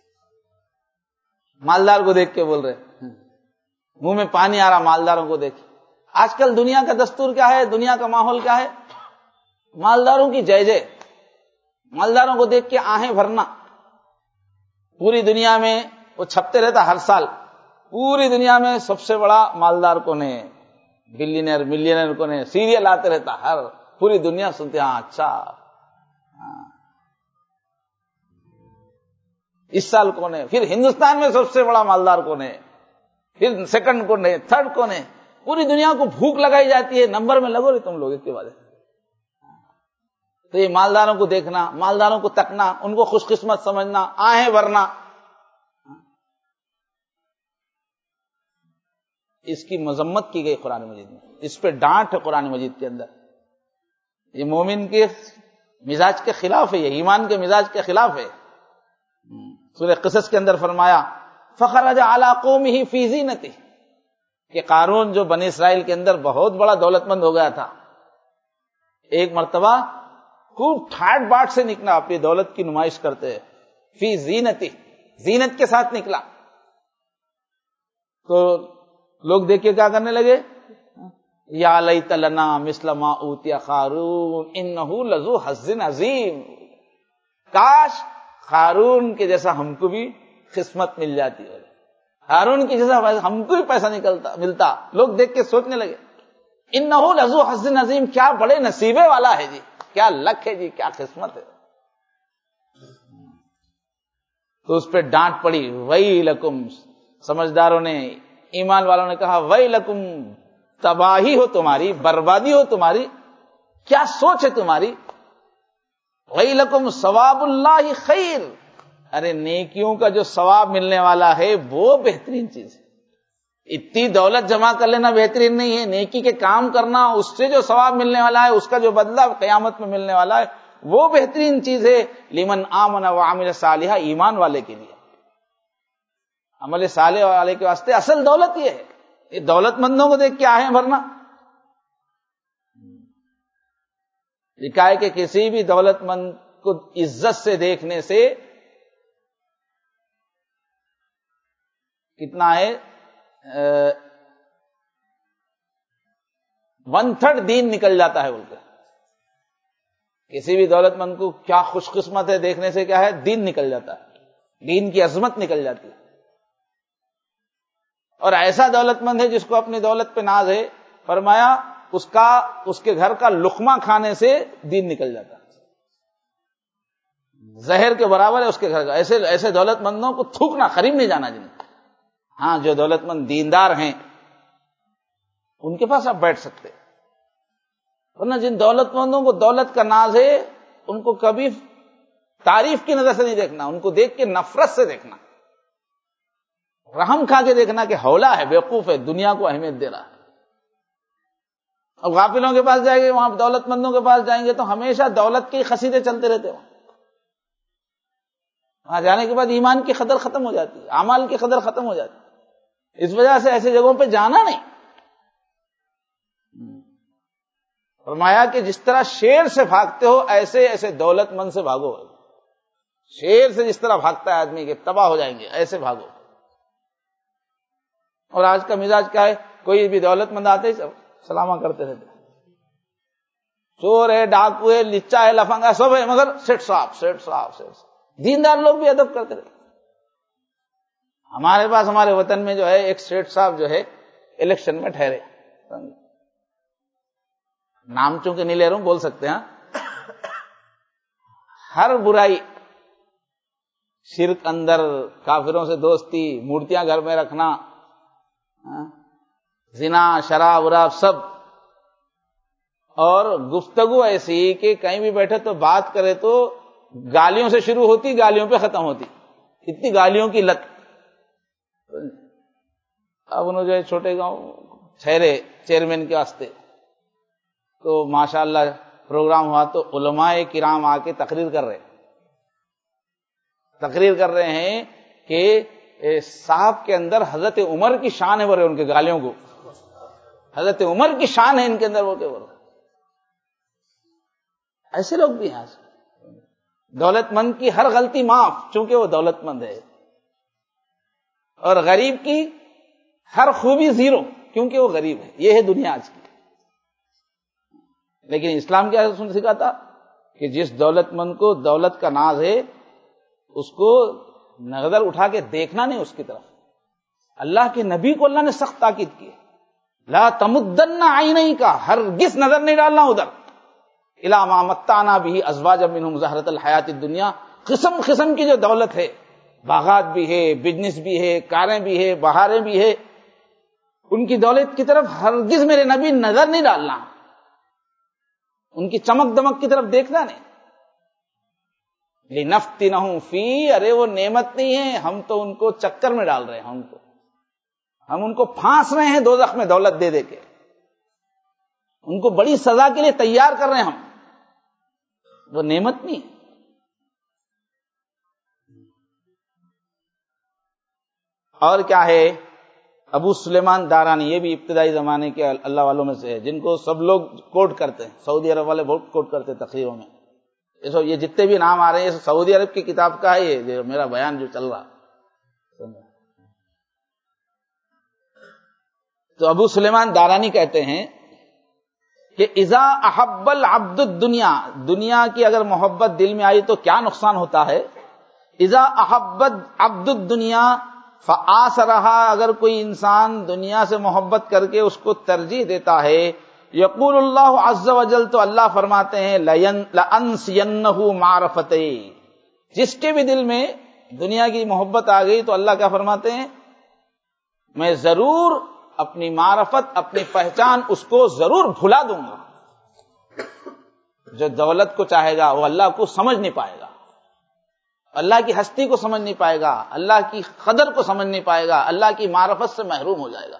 مالدار کو دیکھ کے بول رہے، منہ میں پانی آ رہا مالداروں کو دیکھ. آج کل دنیا کا دستور کیا ہے، دنیا کا ماحول کیا ہے؟ مالداروں کی جے جے، مالداروں کو دیکھ کے آہیں بھرنا. پوری دنیا میں وہ چھپتے رہتا ہر سال، پوری دنیا میں سب سے بڑا مالدار کون ہے، بلینئر ملینئر کون ہے، سیریل آتے رہتا، ہر پوری دنیا سنتے. ہاں اچھا اس سال کون ہے، پھر ہندوستان میں سب سے بڑا مالدار کون ہے، پھر سیکنڈ کون ہے، تھرڈ کون ہے. پوری دنیا کو بھوک لگائی جاتی ہے، نمبر میں لگو رہے تم لوگ اس کے بعد. تو یہ مالداروں کو دیکھنا، مالداروں کو تکنا، ان کو خوش قسمت سمجھنا، آہیں بھرنا، اس کی مذمت کی گئی قرآن مجید میں. اس پہ ڈانٹ ہے قرآن مجید کے اندر. یہ مومن کے مزاج کے خلاف ہے، یہ ایمان کے مزاج کے خلاف ہے. سورہ قصص کے اندر فرمایا فخرج علی قومہ فی زینتہ، کہ قارون جو بنی اسرائیل کے اندر بہت بڑا دولت مند ہو گیا تھا، ایک مرتبہ خوب ٹھاٹ باٹ سے نکلا اپنی دولت کی نمائش کرتے، فی زینتہ، زینت کے ساتھ نکلا. تو لوگ دیکھ کے کیا کرنے لگے، یا لیت لنا مثل ما اوتی قارون انہ لذو حظ عظیم، کاش قارون کے جیسا ہم کو بھی قسمت مل جاتی ہے، قارون کی جیسا ہم کو بھی پیسہ نکلتا ملتا. لوگ دیکھ کے سوچنے لگے انہ لذو حظ عظیم، کیا بڑے نصیبے والا ہے جی، کیا لک ہے جی، کیا قسمت ہے. تو اس پہ ڈانٹ پڑی، ویلکم، سمجھداروں نے ایمان والوں نے کہا ویلکم، تباہی ہو تمہاری، بربادی ہو تمہاری، کیا سوچ ہے تمہاری. ویلکم ثواب اللہ خیر، ارے نیکیوں کا جو ثواب ملنے والا ہے وہ بہترین چیز ہے. اتنی دولت جمع کر لینا بہترین نہیں ہے، نیکی کے کام کرنا، اس سے جو ثواب ملنے والا ہے، اس کا جو بدلہ قیامت میں ملنے والا ہے، وہ بہترین چیز ہے۔ لمن آمن وعمل صالحا، ایمان والے کے لیے، عمل صالح والے کے واسطے اصل دولت یہ ہے۔ یہ دولت مندوں کو دیکھ کے آہیں بھرنا، لکھا ہے کہ کسی بھی دولت مند کو عزت سے دیکھنے سے کتنا ہے، ون تھرڈ دین نکل جاتا ہے بول کے۔ کسی بھی دولت مند کو کیا خوش قسمت ہے، دیکھنے سے کیا ہے، دین نکل جاتا ہے، دین کی عظمت نکل جاتی ہے۔ اور ایسا دولت مند ہے جس کو اپنی دولت پہ ناز ہے، فرمایا اس کا اس کے گھر کا لقمہ کھانے سے دین نکل جاتا ہے، زہر کے برابر ہے اس کے گھر کا۔ ایسے ایسے دولت مندوں کو تھوکنا، قریب نہیں جانا جن کو۔ ہاں، جو دولت مند دیندار ہیں ان کے پاس آپ بیٹھ سکتے، ورنہ جن دولت مندوں کو دولت کا ناز ہے ان کو کبھی تعریف کی نظر سے نہیں دیکھنا، ان کو دیکھ کے نفرت سے دیکھنا، رحم کھا کے دیکھنا کہ ہولا ہے، بیوقوف ہے، دنیا کو اہمیت دے رہا ہے۔ اب غافلوں کے پاس جائیں گے، وہاں دولت مندوں کے پاس جائیں گے تو ہمیشہ دولت کے قصیدے چلتے رہتے ہیں، وہاں جانے کے بعد ایمان کی قدر ختم ہو جاتی ہے، اعمال کی قدر ختم ہو جاتی ہے۔ اس وجہ سے ایسے جگہوں پہ جانا نہیں۔ فرمایا کہ جس طرح شیر سے بھاگتے ہو ایسے ایسے دولت مند سے بھاگو، شیر سے جس طرح بھاگتا ہے آدمی کہ تباہ ہو جائیں گے، ایسے بھاگو۔ اور آج کا مزاج کیا ہے، کوئی بھی دولت مند آتے ہی سلامہ کرتے رہتے، چور ہے، ڈاکو ہے، لچا ہے، لفنگا سب ہے، مگر سیٹ صاحب سیٹ صاحب سیٹ صاحب۔ دیندار لوگ بھی ادب کرتے رہتے۔ ہمارے پاس ہمارے وطن میں جو ہے ایک سیٹ صاحب جو ہے الیکشن میں ٹھہرے، نام چونکہ نہیں لے رہا ہوں، بول سکتے ہیں، ہر برائی، شرک اندر، کافروں سے دوستی، مورتیاں گھر میں رکھنا، زنا، شراب وراب سب، اور گفتگو ایسی کہ کہیں بھی بیٹھے تو بات کرے تو گالیوں سے شروع ہوتی، گالیوں پہ ختم ہوتی، اتنی گالیوں کی لت۔ اب انہوں جو ہے چھوٹے گاؤں ٹھہرے چیئرمین کے واسطے، تو ماشاءاللہ پروگرام ہوا تو علماء کرام آ کے تقریر کر رہے تقریر کر رہے ہیں کہ صاحب کے اندر حضرت عمر کی شان ہے، بولے ان کے گالیوں کو حضرت عمر کی شان ہے ان کے اندر، وہ کہ بولے ایسے لوگ بھی ہیں۔ دولت مند کی ہر غلطی معاف، چونکہ وہ دولت مند ہے، اور غریب کی ہر خوبی زیرو، کیونکہ وہ غریب ہے۔ یہ ہے دنیا آج کی۔ لیکن اسلام کیا سکھاتا کہ جس دولت مند کو دولت کا ناز ہے اس کو نظر اٹھا کے دیکھنا نہیں اس کی طرف۔ اللہ کے نبی کو اللہ نے سخت تاکید کی، لا تمدن عینیک، ہرگز نظر نہیں ڈالنا ادھر، الی ما متعنا به ازواجا منهم زہرۃ الحیات الدنیا، قسم قسم کی جو دولت ہے، باغات بھی ہے، بزنس بھی ہے، کاریں بھی ہے، بہاریں بھی ہے، ان کی دولت کی طرف ہرگز میرے نبی نظر نہیں ڈالنا، ان کی چمک دمک کی طرف دیکھنا نہیں۔ لنفتنہم فی، ارے وہ نعمت نہیں ہے، ہم تو ان کو چکر میں ڈال رہے ہیں، ہم کو ہم ان کو پھانس رہے ہیں دوزخ میں دولت دے دے کے، ان کو بڑی سزا کے لیے تیار کر رہے ہیں ہم، وہ نعمت نہیں۔ اور کیا ہے، ابو سلیمان دارانی، یہ بھی ابتدائی زمانے کے اللہ والوں میں سے ہے، جن کو سب لوگ کوٹ کرتے ہیں، سعودی عرب والے بہت کوٹ کرتے ہیں تقریروں میں، یہ جتنے بھی نام آ رہے ہیں یہ سعودی عرب کی کتاب کا ہے، یہ جو میرا بیان جو چل رہا۔ تو ابو سلیمان دارانی کہتے ہیں کہ اذا احب العبد الدنیا، دنیا کی اگر محبت دل میں آئی تو کیا نقصان ہوتا ہے، اذا احب عبد الدنیا فآثرہا، اگر کوئی انسان دنیا سے محبت کر کے اس کو ترجیح دیتا ہے، یقول اللہ عز وجل، تو اللہ فرماتے ہیں لأنسینہ معرفتی، جس کے بھی دل میں دنیا کی محبت آ گئی تو اللہ کیا فرماتے ہیں، میں ضرور اپنی معرفت، اپنی پہچان اس کو ضرور بھلا دوں گا۔ جو دولت کو چاہے گا وہ اللہ کو سمجھ نہیں پائے گا، اللہ کی ہستی کو سمجھ نہیں پائے گا، اللہ کی قدر کو سمجھ نہیں پائے گا، اللہ کی معرفت سے محروم ہو جائے گا۔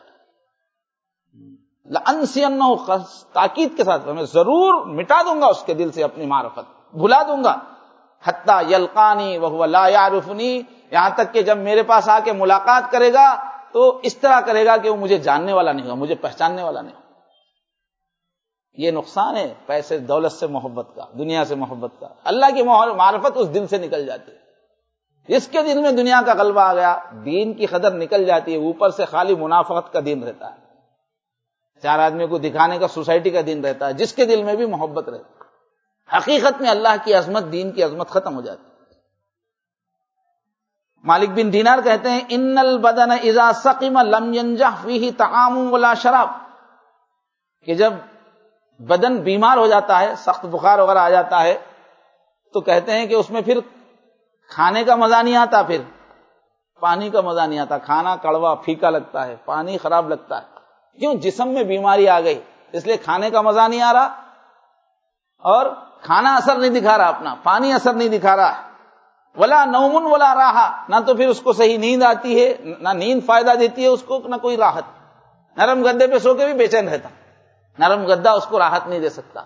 لَأَنْسِيَنَّهُ، تاکید کے ساتھ میں ضرور مٹا دوں گا اس کے دل سے اپنی معرفت، بھلا دوں گا، حتی یلقانی وہو لا یعرفنی، یہاں تک کہ جب میرے پاس آ کے ملاقات کرے گا تو اس طرح کرے گا کہ وہ مجھے جاننے والا نہیں ہوگا، مجھے پہچاننے والا نہیں ہوگا۔ یہ نقصان ہے پیسے دولت سے محبت کا، دنیا سے محبت کا۔ اللہ کی معرفت اس دل سے نکل جاتی ہے۔ جس کے دل میں دنیا کا غلبہ آ گیا، دین کی قدر نکل جاتی ہے، اوپر سے خالی منافقت کا دین رہتا ہے، چار آدمی کو دکھانے کا سوسائٹی کا دین رہتا ہے۔ جس کے دل میں بھی محبت رہتی ہے، حقیقت میں اللہ کی عظمت، دین کی عظمت ختم ہو جاتی ہے۔ مالک بن دینار کہتے ہیں ان البدن اذا سقم لم ينجح فيه طعام ولا شراب، کہ جب بدن بیمار ہو جاتا ہے، سخت بخار وغیرہ آ جاتا ہے، تو کہتے ہیں کہ اس میں پھر کھانے کا مزہ نہیں آتا، پھر پانی کا مزہ نہیں آتا، کھانا کڑوا پھیکا لگتا ہے، پانی خراب لگتا ہے۔ کیوں؟ جسم میں بیماری آ گئی، اس لیے کھانے کا مزہ نہیں آ رہا، اور کھانا اثر نہیں دکھا رہا، اپنا پانی اثر نہیں دکھا رہا ہے۔ ولا نومن ولا راحہ، نہ تو پھر اس کو صحیح نیند آتی ہے، نہ نیند فائدہ دیتی ہے اس کو، نہ کوئی راحت۔ نرم گدے پہ سو کے بھی بے چین رہتا، نرم گدا اس کو راحت نہیں دے سکتا۔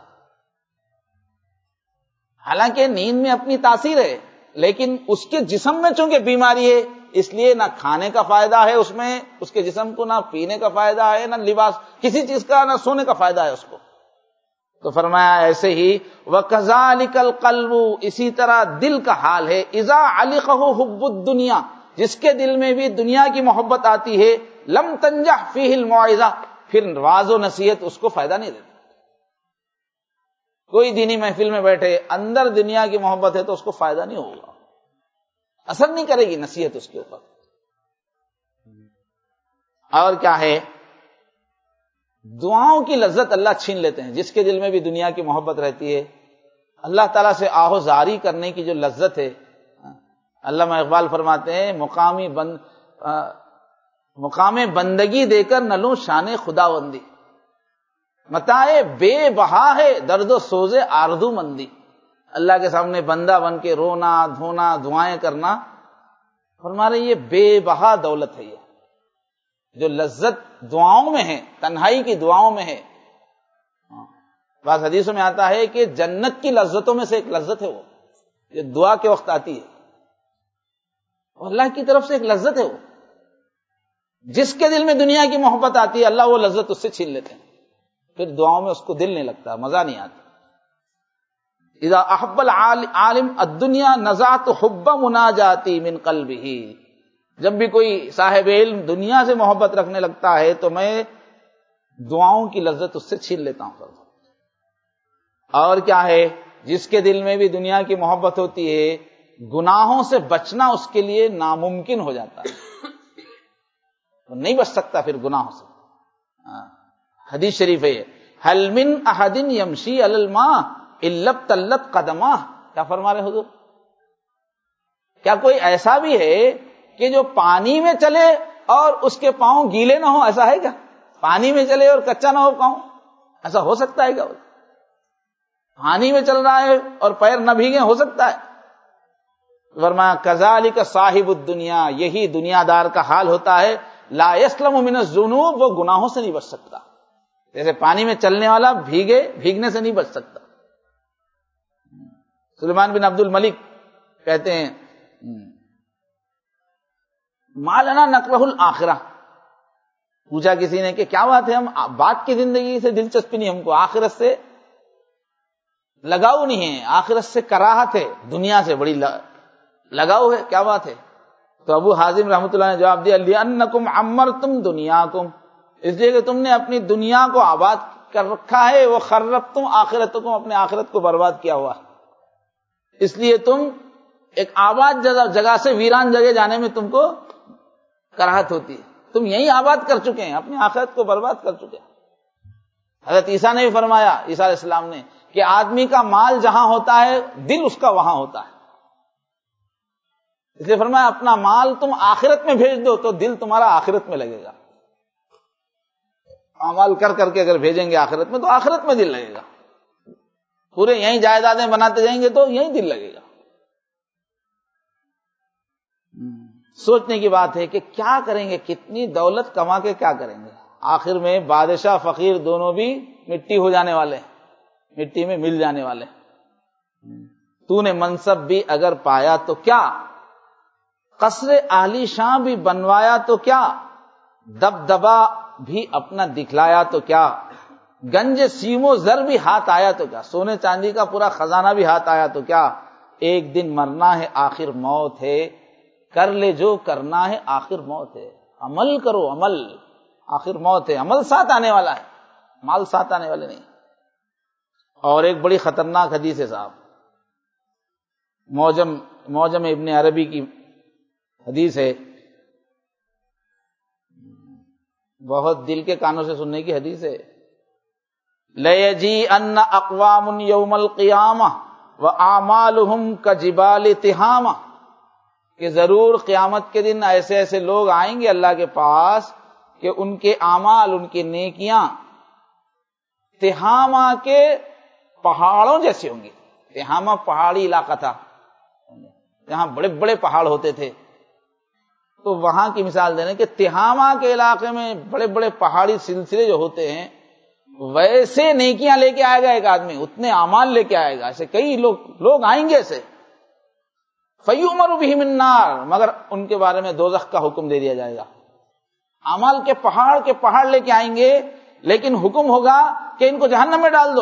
حالانکہ نیند میں اپنی تاثیر ہے، لیکن اس کے جسم میں چونکہ بیماری ہے، اس لیے نہ کھانے کا فائدہ ہے اس میں، اس کے جسم کو نہ پینے کا فائدہ ہے، نہ لباس کسی چیز کا، نہ سونے کا فائدہ ہے اس کو۔ تو فرمایا ایسے ہی وَكَذَلِكَ الْقَلْبُ، اسی طرح دل کا حال ہے، اذا علقه حب الدنیا، جس کے دل میں بھی دنیا کی محبت آتی ہے، لم تنجح فیہ الموعظہ، پھر واعظ و نصیحت اس کو فائدہ نہیں دیتی۔ کوئی دینی محفل میں بیٹھے، اندر دنیا کی محبت ہے تو اس کو فائدہ نہیں ہوگا، اثر نہیں کرے گی نصیحت اس کے اوپر۔ اور کیا ہے، دعاؤں کی لذت اللہ چھین لیتے ہیں۔ جس کے دل میں بھی دنیا کی محبت رہتی ہے، اللہ تعالیٰ سے آہو زاری کرنے کی جو لذت ہے، علامہ اقبال فرماتے ہیں مقامی بند مقام بندگی دے کر نہ لوں شان خداوندی، متاع بے بہا ہے درد و سوز آرزو مندی۔ اللہ کے سامنے بندہ بن کے رونا دھونا دعائیں کرنا، فرما رہے یہ بے بہا دولت ہے، یہ جو لذت دعاؤں میں ہے، تنہائی کی دعاؤں میں ہے۔ بعض حدیثوں میں آتا ہے کہ جنت کی لذتوں میں سے ایک لذت ہے وہ، جو دعا کے وقت آتی ہے، اور اللہ کی طرف سے ایک لذت ہے وہ۔ جس کے دل میں دنیا کی محبت آتی ہے، اللہ وہ لذت اس سے چھین لیتے ہیں، پھر دعاؤں میں اس کو دل نہیں لگتا، مزہ نہیں آتا۔ اذا احب العالم الدنیا نزعت حب مناجاتی من قلبہ، جب بھی کوئی صاحب علم دنیا سے محبت رکھنے لگتا ہے تو میں دعاؤں کی لذت اس سے چھین لیتا ہوں۔ اور کیا ہے، جس کے دل میں بھی دنیا کی محبت ہوتی ہے، گناہوں سے بچنا اس کے لیے ناممکن ہو جاتا ہے، وہ نہیں بچ سکتا پھر گناہوں سے۔ حدیث شریف ہے حل من احد یمشی علی الماء الا ابتلت قدماہ، کیا فرما رہے حضور؟ کیا کوئی ایسا بھی ہے کہ جو پانی میں چلے اور اس کے پاؤں گیلے نہ ہو؟ ایسا ہے کیا؟ پانی میں چلے اور کچا نہ ہو پاؤں، ایسا ہو سکتا ہے کیا؟ پانی میں چل رہا ہے اور پیر نہ بھیگے، ہو سکتا ہے؟ فرمایا کذالک صاحب الدنیا، یہی دنیا دار کا حال ہوتا ہے، لا یسلم من الذنوب، وہ گناہوں سے نہیں بچ سکتا۔ جیسے پانی میں چلنے والا بھیگے بھیگنے سے نہیں بچ سکتا۔ سلیمان بن عبد الملک کہتے ہیں ما لنا نکرہ الآخرہ، پوچھا کسی نے کہ کیا بات ہے، ہم بات کی زندگی سے دلچسپی نہیں، ہم کو آخرت سے لگاؤ نہیں ہے، آخرت سے کراہت ہے، دنیا سے بڑی لگاؤ ہے، کیا بات ہے؟ تو ابو حازم رحمۃ اللہ نے جواب دیا لِأَنَّكُمْ عَمَّرْتُمْ دُنْيَاكُمْ، اس لیے کہ تم نے اپنی دنیا کو آباد کر رکھا ہے، وہ خربتم آخرتکم، اپنے آخرت کو برباد کیا ہوا، اس لیے تم ایک آباد جگہ جگہ سے ویران جگہ جانے میں تم کو کراہت ہوتی ہے، تم یہی آباد کر چکے ہیں، اپنی آخرت کو برباد کر چکے ہیں۔ حضرت عیسیٰ نے بھی فرمایا، عیسیٰ علیہ السلام نے، کہ آدمی کا مال جہاں ہوتا ہے دل اس کا وہاں ہوتا ہے، اس لیے فرمایا اپنا مال تم آخرت میں بھیج دو تو دل تمہارا آخرت میں لگے گا، اعمال کر کر کے اگر بھیجیں گے آخرت میں تو آخرت میں دل لگے گا، پورے یہیں جائیدادیں بناتے جائیں گے تو یہیں دل لگے گا۔ سوچنے کی بات ہے کہ کیا کریں گے، کتنی دولت کما کے کیا کریں گے؟ آخر میں بادشاہ فقیر دونوں بھی مٹی ہو جانے والے، مٹی میں مل جانے والے۔ تو نے منصب بھی اگر پایا تو کیا، قصر عالی شان بھی بنوایا تو کیا، دبدبا بھی اپنا دکھلایا تو کیا، گنج سیم و زر بھی ہاتھ آیا تو کیا، سونے چاندی کا پورا خزانہ بھی ہاتھ آیا تو کیا، ایک دن مرنا ہے آخر موت ہے، کر لے جو کرنا ہے آخر موت ہے، عمل کرو عمل، آخر موت ہے، عمل ساتھ آنے والا ہے، مال ساتھ آنے والے نہیں۔ اور ایک بڑی خطرناک حدیث ہے صاحب، موجم موجم ابن عربی کی حدیث ہے، بہت دل کے کانوں سے سننے کی حدیث ہے۔ لَيَجِيئَنَّ أَقْوَامٌ يَوْمَ الْقِيَامَةِ وَأَعْمَالُهُمْ كَجِبَالِ تِهَامَةٍ، کہ ضرور قیامت کے دن ایسے ایسے لوگ آئیں گے اللہ کے پاس کہ ان کے اعمال، ان کی نیکیاں تہامہ کے پہاڑوں جیسے ہوں گے۔ تہامہ پہاڑی علاقہ تھا، جہاں بڑے بڑے پہاڑ ہوتے تھے، تو وہاں کی مثال دینے کہ تہامہ کے علاقے میں بڑے بڑے پہاڑی سلسلے جو ہوتے ہیں، ویسے نیکیاں لے کے آئے گا ایک آدمی، اتنے اعمال لے کے آئے گا، ایسے کئی لوگ لوگ آئیں گے ایسے، فَيُؤْمَرُ بِهِمِ النَّارِ، مگر ان کے بارے میں دوزخ کا حکم دے دیا جائے گا۔ اعمال کے پہاڑ کے پہاڑ لے کے آئیں گے، لیکن حکم ہوگا کہ ان کو جہنم میں ڈال دو۔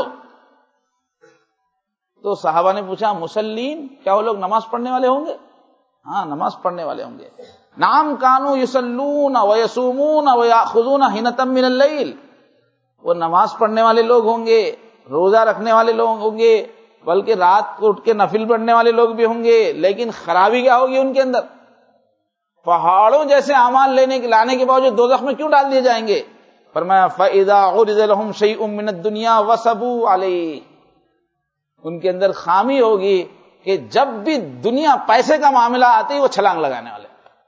تو صحابہ نے پوچھا مسلین، کیا وہ لوگ نماز پڑھنے والے ہوں گے؟ ہاں نماز پڑھنے والے ہوں گے۔ نعم کانوا یصلون ویصومون ویأخذون حنۃ من اللیل، وہ نماز پڑھنے والے لوگ ہوں گے، روزہ رکھنے والے لوگ ہوں گے، بلکہ رات کو اٹھ کے نفل پڑھنے والے لوگ بھی ہوں گے، لیکن خرابی کیا ہوگی ان کے اندر؟ پہاڑوں جیسے اعمال لینے کے لانے کے باوجود دوزخ میں کیوں ڈال دیے جائیں گے؟ فرمایا فَإِذَا عُرِضَ لَهُمْ شَيْءٌ مِّنَ الدُّنْيَا وَصَبُوا عَلَيْهِ، ان کے اندر خامی ہوگی کہ جب بھی دنیا پیسے کا معاملہ آتی وہ چھلانگ لگانے والے،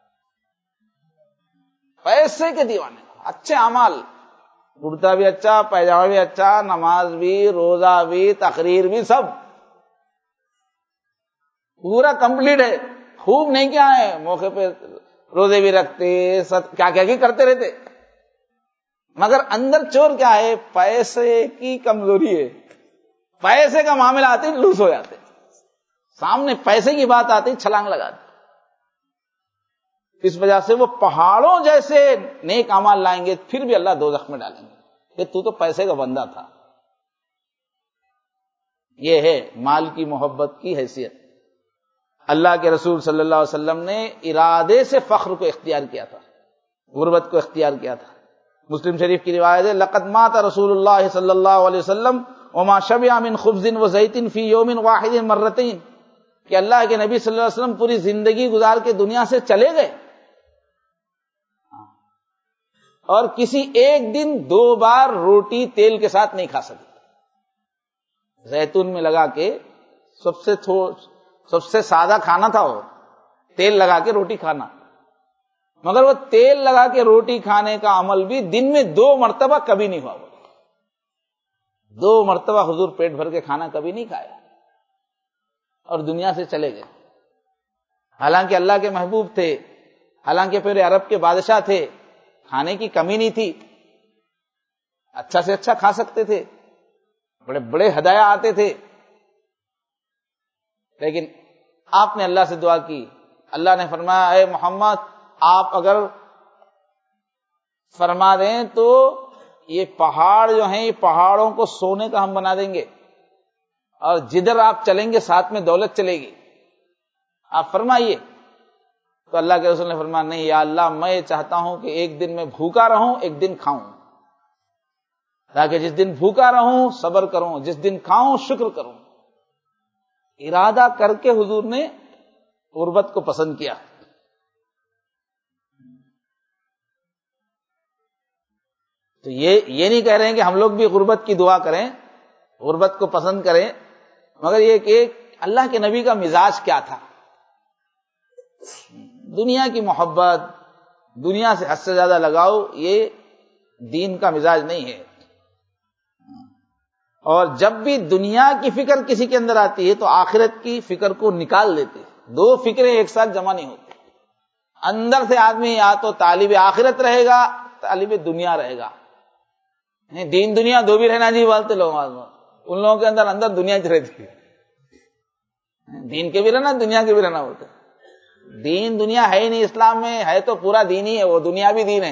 پیسے کے دیوانے، اچھے اعمال، کرتا بھی اچھا، پیجامہ بھی اچھا، نماز بھی، روزہ بھی، تقریر بھی، سب پورا کمپلیٹ ہے، خوب نہیں کیا ہے، موقع پہ روزے بھی رکھتے، سب کیا کیا کی کرتے رہتے، مگر اندر چور کیا ہے؟ پیسے کی کمزوری ہے، پیسے کا معاملہ آتے لوس ہو جاتے، سامنے پیسے کی بات آتی چھلانگ لگاتے۔ اس وجہ سے وہ پہاڑوں جیسے نیک اعمال لائیں گے، پھر بھی اللہ دوزخ میں ڈالیں گے کہ تو تو پیسے کا بندہ تھا۔ یہ ہے مال کی محبت کی حیثیت۔ اللہ کے رسول صلی اللہ علیہ وسلم نے ارادے سے فخر کو اختیار کیا تھا، غربت کو اختیار کیا تھا۔ مسلم شریف کی روایت ہے لقد مات رسول اللہ صلی اللہ علیہ وسلم وما شبع من خبز وزیت فی یوم واحد مرتين، کہ اللہ کے نبی صلی اللہ علیہ وسلم پوری زندگی گزار کے دنیا سے چلے گئے اور کسی ایک دن دو بار روٹی تیل کے ساتھ نہیں کھا سکے، زیتون میں لگا کے سب سے سب سے سادہ کھانا تھا وہ، تیل لگا کے روٹی کھانا، مگر وہ تیل لگا کے روٹی کھانے کا عمل بھی دن میں دو مرتبہ کبھی نہیں ہوا، وہ دو مرتبہ حضور پیٹ بھر کے کھانا کبھی نہیں کھایا اور دنیا سے چلے گئے۔ حالانکہ اللہ کے محبوب تھے، حالانکہ پھر عرب کے بادشاہ تھے، کھانے کی کمی نہیں تھی، اچھا سے اچھا کھا سکتے تھے، بڑے بڑے ہدایہ آتے تھے، لیکن آپ نے اللہ سے دعا کی، اللہ نے فرمایا اے محمد آپ اگر فرما دیں تو یہ پہاڑ جو ہیں یہ پہاڑوں کو سونے کا ہم بنا دیں گے، اور جدھر آپ چلیں گے ساتھ میں دولت چلے گی، آپ فرمائیے۔ تو اللہ کے رسول نے فرمایا نہیں یا اللہ میں یہ چاہتا ہوں کہ ایک دن میں بھوکا رہوں ایک دن کھاؤں، تاکہ جس دن بھوکا رہوں صبر کروں، جس دن کھاؤں شکر کروں۔ ارادہ کر کے حضور نے غربت کو پسند کیا۔ تو یہ یہ نہیں کہہ رہے ہیں کہ ہم لوگ بھی غربت کی دعا کریں، غربت کو پسند کریں، مگر یہ کہ اللہ کے نبی کا مزاج کیا تھا؟ دنیا کی محبت، دنیا سے حد سے زیادہ لگاؤ، یہ دین کا مزاج نہیں ہے۔ اور جب بھی دنیا کی فکر کسی کے اندر آتی ہے تو آخرت کی فکر کو نکال دیتے، دو فکریں ایک ساتھ جمع نہیں ہوتی۔ اندر سے آدمی یا تو طالب آخرت رہے گا، طالب دنیا رہے گا. نہیں دین دنیا دو بھی رہنا جی بولتے لوگ، ان لوگوں کے اندر اندر دنیا چ رہتی ہے. دین کے بھی رہنا، دنیا کے بھی رہنا ہوتا ہے. دین دنیا ہے ہی نہیں اسلام میں، ہے تو پورا دین ہی ہے، وہ دنیا بھی دین ہے.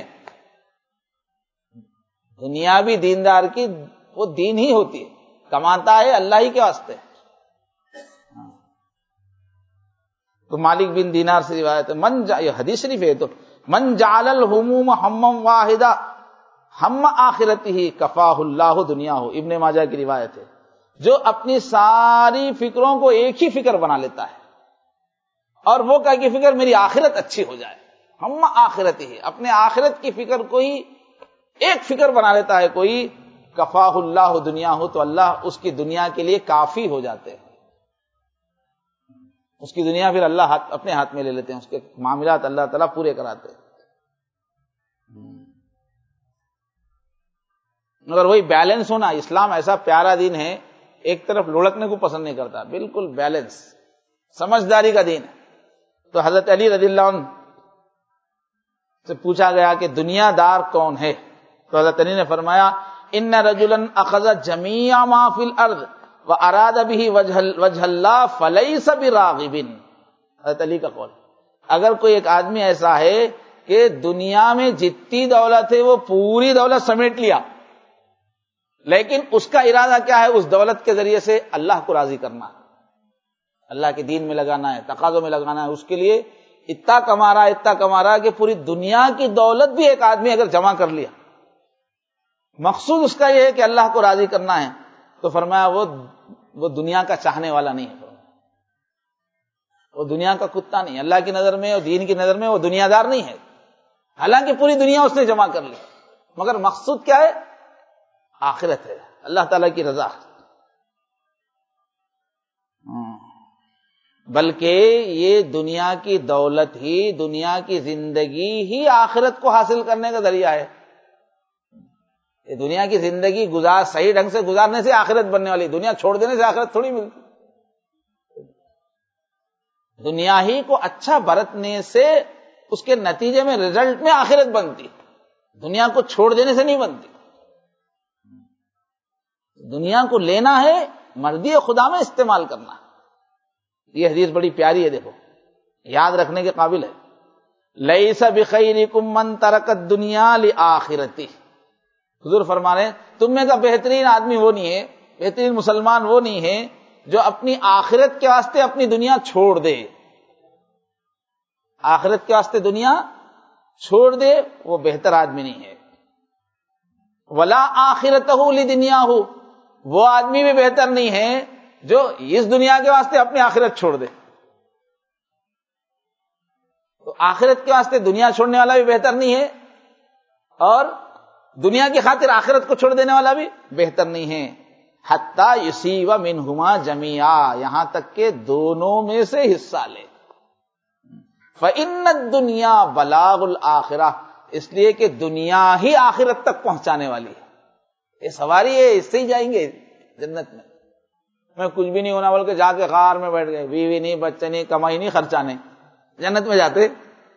دنیا بھی دیندار کی وہ دین ہی ہوتی ہے، کماتا ہے اللہ ہی کے واسطے. تو مالک بن دینار سے روایت ہے، من جا، یہ حدیث شریف ہے، تو من جعل الہموم ہمم واحدہ ہم آخرتہ کفاہ اللہ دنیا ہو. ابن ماجہ کی روایت ہے، جو اپنی ساری فکروں کو ایک ہی فکر بنا لیتا ہے اور وہ کہا کہ فکر میری آخرت اچھی ہو جائے، ہم آخرتہ، اپنے آخرت کی فکر کو ہی ایک فکر بنا لیتا ہے کوئی، کفاہ اللہ دنیا ہو، تو اللہ اس کی دنیا کے لیے کافی ہو جاتے ہیں. اس کی دنیا پھر اللہ ہاتھ اپنے ہاتھ میں لے لیتے ہیں، اس کے معاملات اللہ تعالیٰ پورے کراتے ہیں. مگر وہی بیلنس ہونا، اسلام ایسا پیارا دین ہے، ایک طرف لڑکنے کو پسند نہیں کرتا، بالکل بیلنس، سمجھداری کا دین ہے. تو حضرت علی رضی اللہ عنہ سے پوچھا گیا کہ دنیا دار کون ہے؟ تو حضرت علی نے فرمایا ان رجلا اخذ جميع ما في الارض واراد به وجه الله فليس براغب. حضرت علی کا قول، اگر کوئی ایک آدمی ایسا ہے کہ دنیا میں جتنی دولت ہے وہ پوری دولت سمیٹ لیا، لیکن اس کا ارادہ کیا ہے؟ اس دولت کے ذریعے سے اللہ کو راضی کرنا، اللہ کے دین میں لگانا ہے، تقاضوں میں لگانا ہے، اس کے لیے اتنا کما رہا اتنا کما رہا کہ پوری دنیا کی دولت بھی ایک آدمی اگر جمع کر لیا، مقصود اس کا یہ ہے کہ اللہ کو راضی کرنا ہے، تو فرمایا وہ وہ دنیا کا چاہنے والا نہیں ہے، وہ دنیا کا کتا نہیں ہے. اللہ کی نظر میں اور دین کی نظر میں وہ دنیا دار نہیں ہے، حالانکہ پوری دنیا اس نے جمع کر لی، مگر مقصود کیا ہے؟ آخرت ہے، اللہ تعالیٰ کی رضا. بلکہ یہ دنیا کی دولت ہی، دنیا کی زندگی ہی آخرت کو حاصل کرنے کا ذریعہ ہے. یہ دنیا کی زندگی گزار صحیح ڈھنگ سے گزارنے سے آخرت بننے والی، دنیا چھوڑ دینے سے آخرت تھوڑی ملتی. دنیا ہی کو اچھا برتنے سے اس کے نتیجے میں رزلٹ میں آخرت بنتی، دنیا کو چھوڑ دینے سے نہیں بنتی. دنیا کو لینا ہے، مرضی خدا میں استعمال کرنا. یہ حدیث بڑی پیاری ہے، دیکھو یاد رکھنے کے قابل ہے. لیس بخیرکم من ترک الدنیا لآخرتہ. حضور فرما رہے ہیں تم میں کا بہترین آدمی وہ نہیں ہے، بہترین مسلمان وہ نہیں ہے جو اپنی آخرت کے واسطے اپنی دنیا چھوڑ دے. آخرت کے واسطے دنیا چھوڑ دے وہ بہتر آدمی نہیں ہے. ولا آخرتہ لدنیاہ، وہ آدمی بھی بہتر نہیں ہے جو اس دنیا کے واسطے اپنی آخرت چھوڑ دے. تو آخرت کے واسطے دنیا چھوڑنے والا بھی بہتر نہیں ہے، اور دنیا کی خاطر آخرت کو چھوڑ دینے والا بھی بہتر نہیں ہے. حتی یصیب منہما جمیعا، یہاں تک کہ دونوں میں سے حصہ لے. فإن الدنیا بلاغ الآخرہ، اس لیے کہ دنیا ہی آخرت تک پہنچانے والی ہے. یہ سواری ہے، اس سے ہی جائیں گے جنت میں. میں کچھ بھی نہیں ہونا بول کے جا کے غار میں بیٹھ گئے، بیوی نہیں، بچے نہیں، کمائی نہیں، خرچہ نہیں، جنت میں جاتے؟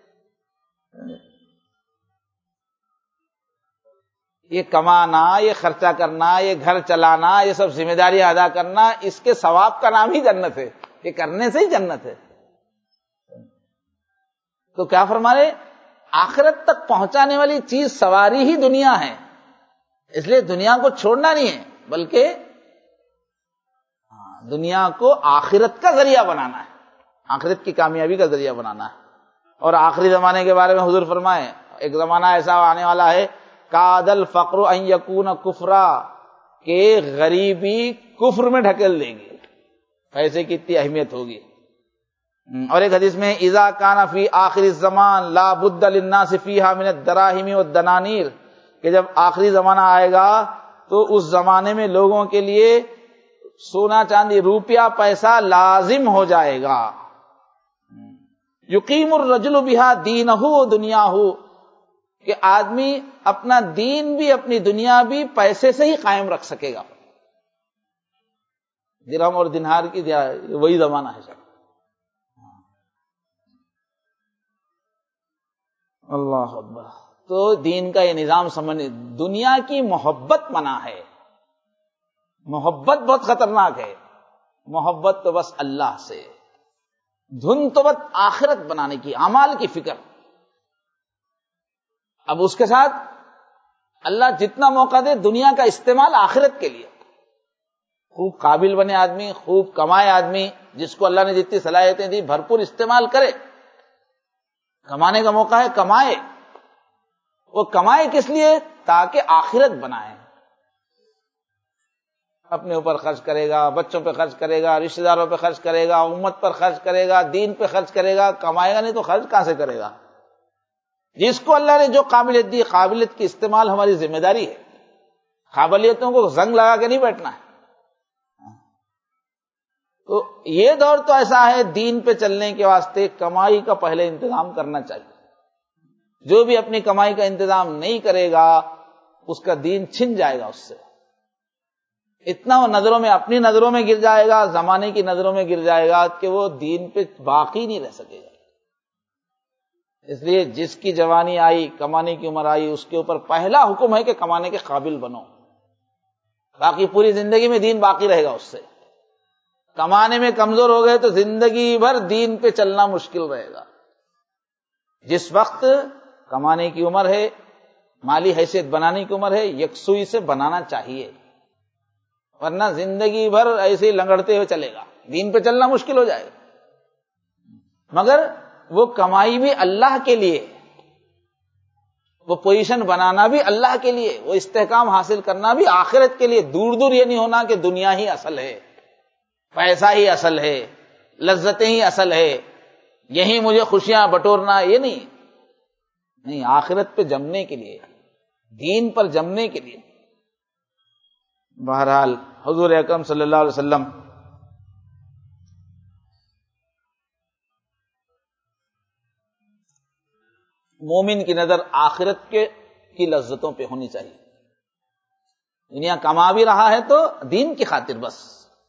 یہ کمانا، یہ خرچہ کرنا، یہ گھر چلانا، یہ سب ذمہ داری ادا کرنا، اس کے ثواب کا نام ہی جنت ہے. یہ کرنے سے ہی جنت ہے. تو کیا فرما رہے؟ آخرت تک پہنچانے والی چیز سواری ہی دنیا ہے، اس لیے دنیا کو چھوڑنا نہیں ہے، بلکہ دنیا کو آخرت کا ذریعہ بنانا ہے، آخرت کی کامیابی کا ذریعہ بنانا ہے. اور آخری زمانے کے بارے میں حضور فرمائے ایک زمانہ ایسا آنے والا ہے، کاد الفقر ان یکون کفرا، کہ غریبی کفر میں ڈھکیل دیں گے، پیسے کی اتنی اہمیت ہوگی. اور ایک حدیث میں اذا کان فی آخر الزمان لا بد للناس فیہا من الدراہم والدنانیر، کہ جب آخری زمانہ آئے گا تو اس زمانے میں لوگوں کے لیے سونا چاندی روپیہ پیسہ لازم ہو جائے گا. یقیم الرجل بہا دینہ و دنیاہ، کہ آدمی اپنا دین بھی اپنی دنیا بھی پیسے سے ہی قائم رکھ سکے گا. درہم اور دینار کی وہی زمانہ ہے سر. اللہ اکبر. تو دین کا یہ نظام سمجھ، دنیا کی محبت منع ہے. محبت بہت خطرناک ہے. محبت تو بس اللہ سے، دھن تو بس آخرت بنانے کی، اعمال کی فکر. اب اس کے ساتھ اللہ جتنا موقع دے دنیا کا استعمال آخرت کے لیے. خوب قابل بنے آدمی، خوب کمائے آدمی، جس کو اللہ نے جتنی صلاحیتیں دی بھرپور استعمال کرے. کمانے کا موقع ہے کمائے. وہ کمائے کس لیے؟ تاکہ آخرت بنائے. اپنے اوپر خرچ کرے گا، بچوں پہ خرچ کرے گا، رشتہ داروں پہ خرچ کرے گا، امت پر خرچ کرے گا، دین پہ خرچ کرے گا. کمائے گا نہیں تو خرچ کہاں سے کرے گا؟ جس کو اللہ نے جو قابلیت دی، قابلیت کی استعمال ہماری ذمہ داری ہے. قابلیتوں کو زنگ لگا کے نہیں بیٹھنا ہے. تو یہ دور تو ایسا ہے، دین پہ چلنے کے واسطے کمائی کا پہلے انتظام کرنا چاہیے. جو بھی اپنی کمائی کا انتظام نہیں کرے گا اس کا دین چھن جائے گا اس سے. اتنا وہ نظروں میں، اپنی نظروں میں گر جائے گا، زمانے کی نظروں میں گر جائے گا کہ وہ دین پہ باقی نہیں رہ سکے گا. اس لیے جس کی جوانی آئی، کمانے کی عمر آئی، اس کے اوپر پہلا حکم ہے کہ کمانے کے قابل بنو. باقی پوری زندگی میں دین باقی رہے گا اس سے. کمانے میں کمزور ہو گئے تو زندگی بھر دین پہ چلنا مشکل رہے گا. جس وقت کمانے کی عمر ہے، مالی حیثیت بنانے کی عمر ہے، یکسوئی سے بنانا چاہیے، ورنہ زندگی بھر ایسے ہی لنگڑتے ہوئے چلے گا، دین پہ چلنا مشکل ہو جائے گا. مگر وہ کمائی بھی اللہ کے لیے، وہ پوزیشن بنانا بھی اللہ کے لیے، وہ استحکام حاصل کرنا بھی آخرت کے لیے. دور دور یہ نہیں ہونا کہ دنیا ہی اصل ہے، پیسہ ہی اصل ہے، لذتیں ہی اصل ہے، یہی مجھے خوشیاں بٹورنا، یہ نہیں. نہیں، آخرت پہ جمنے کے لیے، دین پر جمنے کے لیے. بہرحال حضور اکرم صلی اللہ علیہ وسلم مومن کی نظر آخرت کے کی لذتوں پہ ہونی چاہیے. دنیا کما بھی رہا ہے تو دین کی خاطر بس.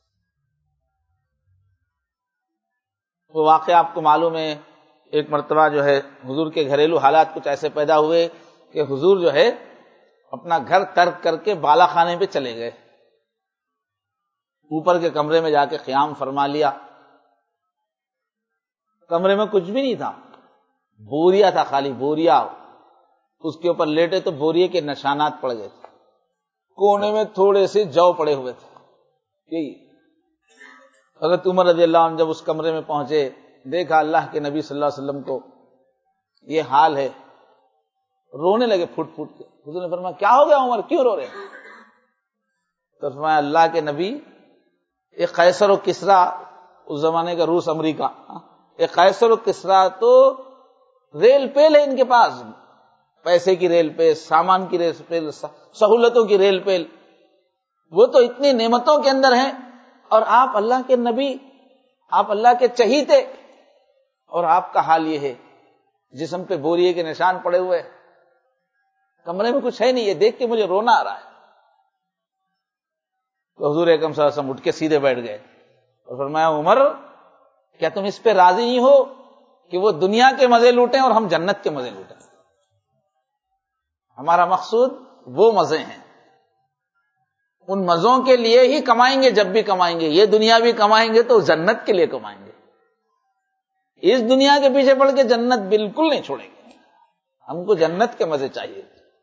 وہ واقعہ آپ کو معلوم ہے، ایک مرتبہ جو ہے حضور کے گھریلو حالات کچھ ایسے پیدا ہوئے کہ حضور جو ہے اپنا گھر ترک کر کے بالا خانے پہ چلے گئے. اوپر کے کمرے میں جا کے قیام فرما لیا. کمرے میں کچھ بھی نہیں تھا، بوریا تھا، خالی بوریا. اس کے اوپر لیٹے تو بوریے کے نشانات پڑ گئے تھے. کونے میں تھوڑے سے جو پڑے ہوئے تھے. یہی حضرت عمر رضی اللہ عنہ جب اس کمرے میں پہنچے، دیکھا اللہ کے نبی صلی اللہ علیہ وسلم کو یہ حال ہے، رونے لگے پھوٹ پھوٹ کے. حضور نے فرمایا کیا ہو گیا عمر، کیوں رو رہے ہیں؟ تو فرمایا اللہ کے نبی، ایک قیصر و کسرا، اس زمانے کا روس امریکہ، ایک قیصر و کسرا تو ریل پیل ہے ان کے پاس، پیسے کی ریل پیل، سامان کی ریل پیل، سہولتوں کی ریل پیل. وہ تو اتنی نعمتوں کے اندر ہیں، اور آپ اللہ کے نبی، آپ اللہ کے چہیتے، اور آپ کا حال یہ ہے، جسم پہ بوریے کے نشان پڑے ہوئے، کمرے میں کچھ ہے نہیں. یہ دیکھ کے مجھے رونا آ رہا ہے. تو حضور اکرم صلی اللہ علیہ وسلم اٹھ کے سیدھے بیٹھ گئے اور فرمایا عمر، کیا تم اس پہ راضی نہیں ہو کہ وہ دنیا کے مزے لوٹیں اور ہم جنت کے مزے لوٹیں؟ ہمارا مقصود وہ مزے ہیں، ان مزوں کے لیے ہی کمائیں گے. جب بھی کمائیں گے، یہ دنیا بھی کمائیں گے تو جنت کے لیے کمائیں گے. اس دنیا کے پیچھے پڑ کے جنت بالکل نہیں چھوڑیں گے. ہم کو جنت کے مزے چاہیے.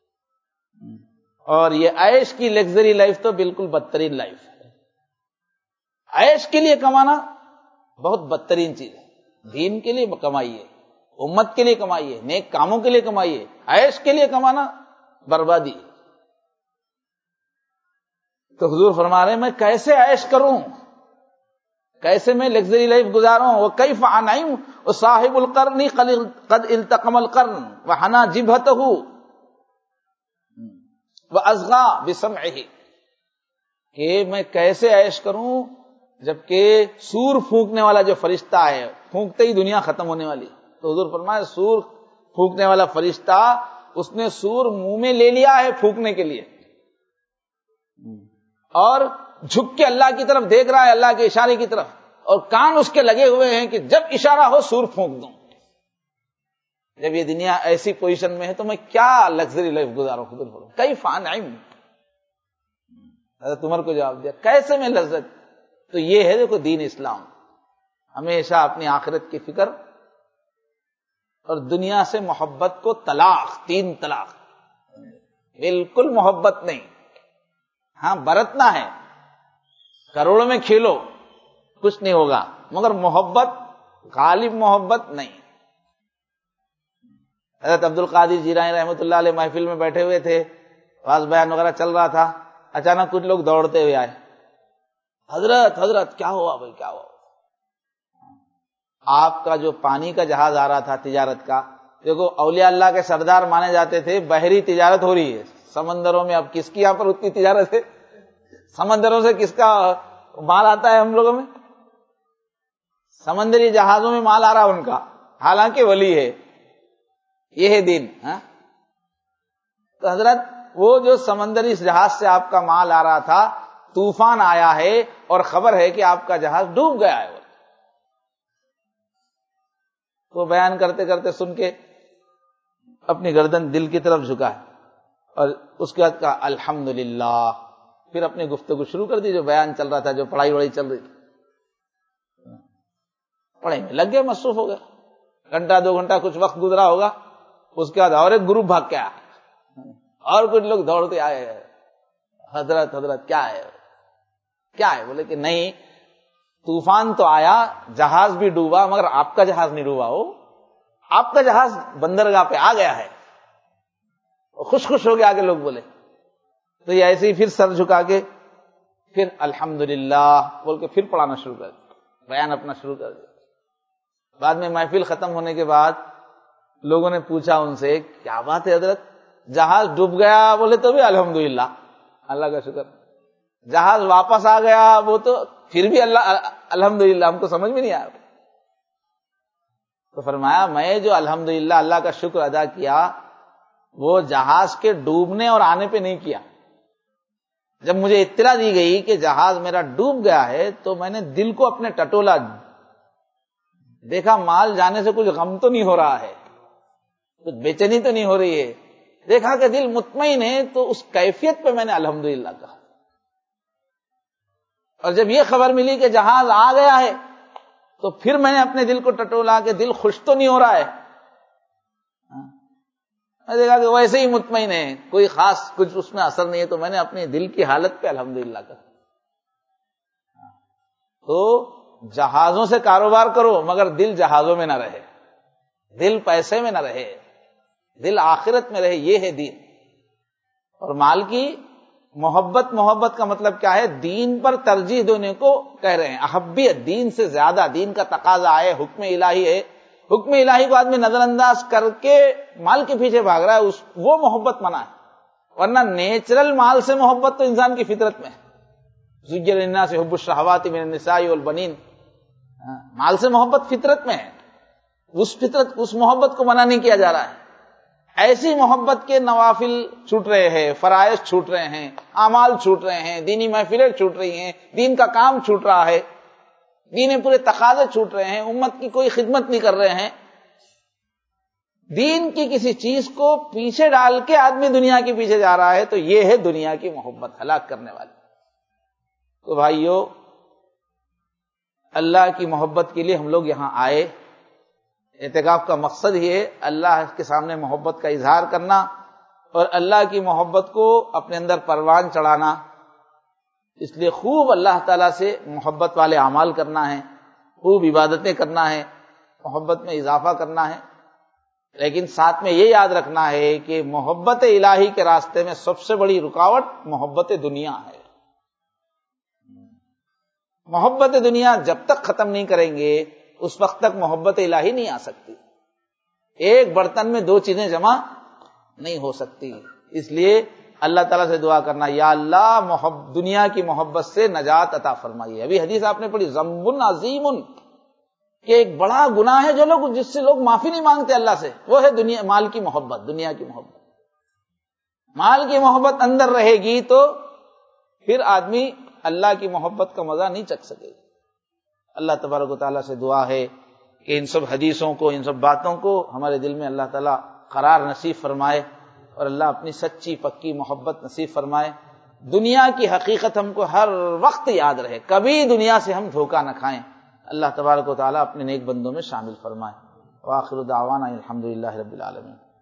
اور یہ عیش کی لگژری لائف تو بالکل بدترین لائف ہے. عیش کے لیے کمانا بہت بدترین چیز ہے. دین کے لیے کمائیے، امت کے لیے کمائیے، نیک کاموں کے لیے کمائیے. عیش کے لیے کمانا بربادی. تو حضور فرما رہے ہیں میں کیسے عیش کروں، کیسے میں لگژری لائف گزاروں. وَكَيْفَ أَنْعِمُ وَصَاحِبُ الْقَرْنِ قَدْ الْتَقَمَ الْقَرْنَ وَحَنَا جِبْهَتَهُ وَأَصْغَى بِسَمْعِهِ. کہ میں کیسے عیش کروں جبکہ سور پھونکنے والا جو فرشتہ ہے، پھونکتے ہی دنیا ختم ہونے والی. تو حضور فرمایا سور پھونکنے والا فرشتہ، اس نے سور منہ میں لے لیا ہے پھونکنے کے لیے، اور جھک کے اللہ کی طرف دیکھ رہا ہے، اللہ کے اشارے کی طرف، اور کان اس کے لگے ہوئے ہیں کہ جب اشارہ ہو سور پھونک دوں. جب یہ دنیا ایسی پوزیشن میں ہے تو میں کیا لگژری لائف گزاروں خود بولوں کیف انعم. حضرت عمر کو جواب دیا کیسے میں لذت. تو یہ ہے دیکھو دین اسلام. ہمیشہ اپنی آخرت کی فکر اور دنیا سے محبت کو طلاق, تین طلاق, بالکل محبت نہیں. ہاں برتنا ہے, کروڑوں میں کھیلو کچھ نہیں ہوگا, مگر محبت غالب محبت نہیں. حضرت عبد القادر جیلانی رحمۃ اللہ علیہ محفل میں بیٹھے ہوئے تھے, واز بیان وغیرہ چل رہا تھا, اچانک کچھ لوگ دوڑتے ہوئے آئے, حضرت حضرت کیا ہوا بھائی کیا ہوا. آپ کا جو پانی کا جہاز آ رہا تھا تجارت کا, دیکھو اولیاء اللہ کے سردار مانے جاتے تھے, بحری تجارت ہو رہی ہے سمندروں میں. اب کس کی یہاں پر اتنی تجارت ہے؟ سمندروں سے کس کا مال آتا ہے ہم لوگوں میں؟ سمندری جہازوں میں مال آ رہا ان کا, حالانکہ ولی ہے. یہ ہے دین. ہاں تو حضرت وہ جو سمندری جہاز سے آپ کا مال آ رہا تھا, طوفان آیا ہے اور خبر ہے کہ آپ کا جہاز ڈوب گیا ہے. وہ بیان کرتے کرتے سن کے اپنی گردن دل کی طرف جھکا ہے اور اس کے بعد کہا الحمدللہ. پھر اپنی گفتگو شروع کر دی, جو بیان چل رہا تھا, جو پڑھائی وڑائی چل رہی تھی, پڑھائی میں لگ گئے, مصروف ہو گئے. گھنٹہ دو گھنٹہ کچھ وقت گزرا ہوگا, اس کے بعد اور ایک گروپ بھاگ کے آیا اور کچھ لوگ دوڑتے آئے, حضرت حضرت کیا ہے کیا ہے. بولے کہ نہیں, طوفان تو آیا, جہاز بھی ڈوبا, مگر آپ کا جہاز نہیں ڈوبا, ہو آپ کا جہاز بندرگاہ پہ آ گیا ہے. خوش خوش ہو گیا آگے لوگ بولے. تو یہ ایسے ہی پھر سر جھکا کے پھر الحمدللہ بول کے پھر پڑھانا شروع کر دیا, بیان اپنا شروع کر دیا. بعد میں محفل ختم ہونے کے بعد لوگوں نے پوچھا ان سے, کیا بات ہے حضرت, جہاز ڈوب گیا بولے تو بھی الحمدللہ, اللہ کا شکر. جہاز واپس آ گیا وہ تو پھر بھی اللہ الحمدللہ, ہم کو سمجھ میں نہیں آیا. تو فرمایا میں جو الحمدللہ اللہ کا شکر ادا کیا وہ جہاز کے ڈوبنے اور آنے پہ نہیں کیا. جب مجھے اطلاع دی گئی کہ جہاز میرا ڈوب گیا ہے تو میں نے دل کو اپنے ٹٹولا, دیکھا مال جانے سے کچھ غم تو نہیں ہو رہا ہے, کچھ بے چینی تو نہیں ہو رہی ہے, دیکھا کہ دل مطمئن ہے, تو اس کیفیت پہ میں نے الحمدللہ کہا. اور جب یہ خبر ملی کہ جہاز آ گیا ہے تو پھر میں نے اپنے دل کو ٹٹولا کہ دل خوش تو نہیں ہو رہا ہے. میں دیکھا کہ ویسے ہی مطمئن ہے, کوئی خاص کچھ اس میں اثر نہیں ہے, تو میں نے اپنے دل کی حالت پہ الحمدللہ کہا. تو جہازوں سے کاروبار کرو مگر دل جہازوں میں نہ رہے, دل پیسے میں نہ رہے, دل آخرت میں رہے. یہ ہے دین. اور مال کی محبت, محبت کا مطلب کیا ہے؟ دین پر ترجیح دینے کو کہہ رہے ہیں. احبیت, دین سے زیادہ, دین کا تقاضا ہے, حکم الہی ہے. حکم الہی کو آدمی نظر انداز کر کے مال کے پیچھے بھاگ رہا ہے, اس وہ محبت منع ہے. ورنہ نیچرل مال سے محبت تو انسان کی فطرت میں ہے. زُيِّنَ لِلنَّاسِ حُبُّ الشَّهَوَاتِ مِنَ النِّسَاءِ وَالْبَنِينَ, مال سے محبت فطرت میں ہے, اس فطرت اس محبت کو منع نہیں کیا جا رہا ہے. ایسی محبت کے نوافل چھوٹ رہے ہیں, فرائض چھوٹ رہے ہیں, اعمال چھوٹ رہے ہیں, دینی محفلیں چھوٹ رہی ہیں, دین کا کام چھوٹ رہا ہے, دین پورے تقاضے چھوٹ رہے ہیں, امت کی کوئی خدمت نہیں کر رہے ہیں. دین کی کسی چیز کو پیچھے ڈال کے آدمی دنیا کے پیچھے جا رہا ہے, تو یہ ہے دنیا کی محبت, ہلاک کرنے والی. تو بھائیو, اللہ کی محبت کے لیے ہم لوگ یہاں آئے. اعتکاف کا مقصد ہی ہے اللہ کے سامنے محبت کا اظہار کرنا اور اللہ کی محبت کو اپنے اندر پروان چڑھانا. اس لیے خوب اللہ تعالیٰ سے محبت والے اعمال کرنا ہے, خوب عبادتیں کرنا ہے, محبت میں اضافہ کرنا ہے. لیکن ساتھ میں یہ یاد رکھنا ہے کہ محبت الہی کے راستے میں سب سے بڑی رکاوٹ محبت دنیا ہے. محبت دنیا جب تک ختم نہیں کریں گے اس وقت تک محبت الہی نہیں آ سکتی. ایک برتن میں دو چیزیں جمع نہیں ہو سکتی. اس لیے اللہ تعالیٰ سے دعا کرنا, یا اللہ محب دنیا کی محبت سے نجات عطا فرمائیے. ابھی حدیث آپ نے پڑھی, ذنب عظیم, کہ ایک بڑا گناہ ہے جو لوگ جس سے لوگ معافی نہیں مانگتے اللہ سے, وہ ہے دنیا مال کی محبت, دنیا کی محبت. مال کی محبت اندر رہے گی تو پھر آدمی اللہ کی محبت کا مزہ نہیں چکھ سکے. اللہ تبارک و تعالیٰ سے دعا ہے کہ ان سب حدیثوں کو، ان سب باتوں کو ہمارے دل میں اللہ تعالیٰ قرار نصیب فرمائے، اور اللہ اپنی سچی پکی محبت نصیب فرمائے۔ دنیا کی حقیقت ہم کو ہر وقت یاد رہے، کبھی دنیا سے ہم دھوکہ نہ کھائیں۔ اللہ تبارک و تعالیٰ اپنے نیک بندوں میں شامل فرمائے۔ وآخر دعوانا الحمدللہ رب العالمین۔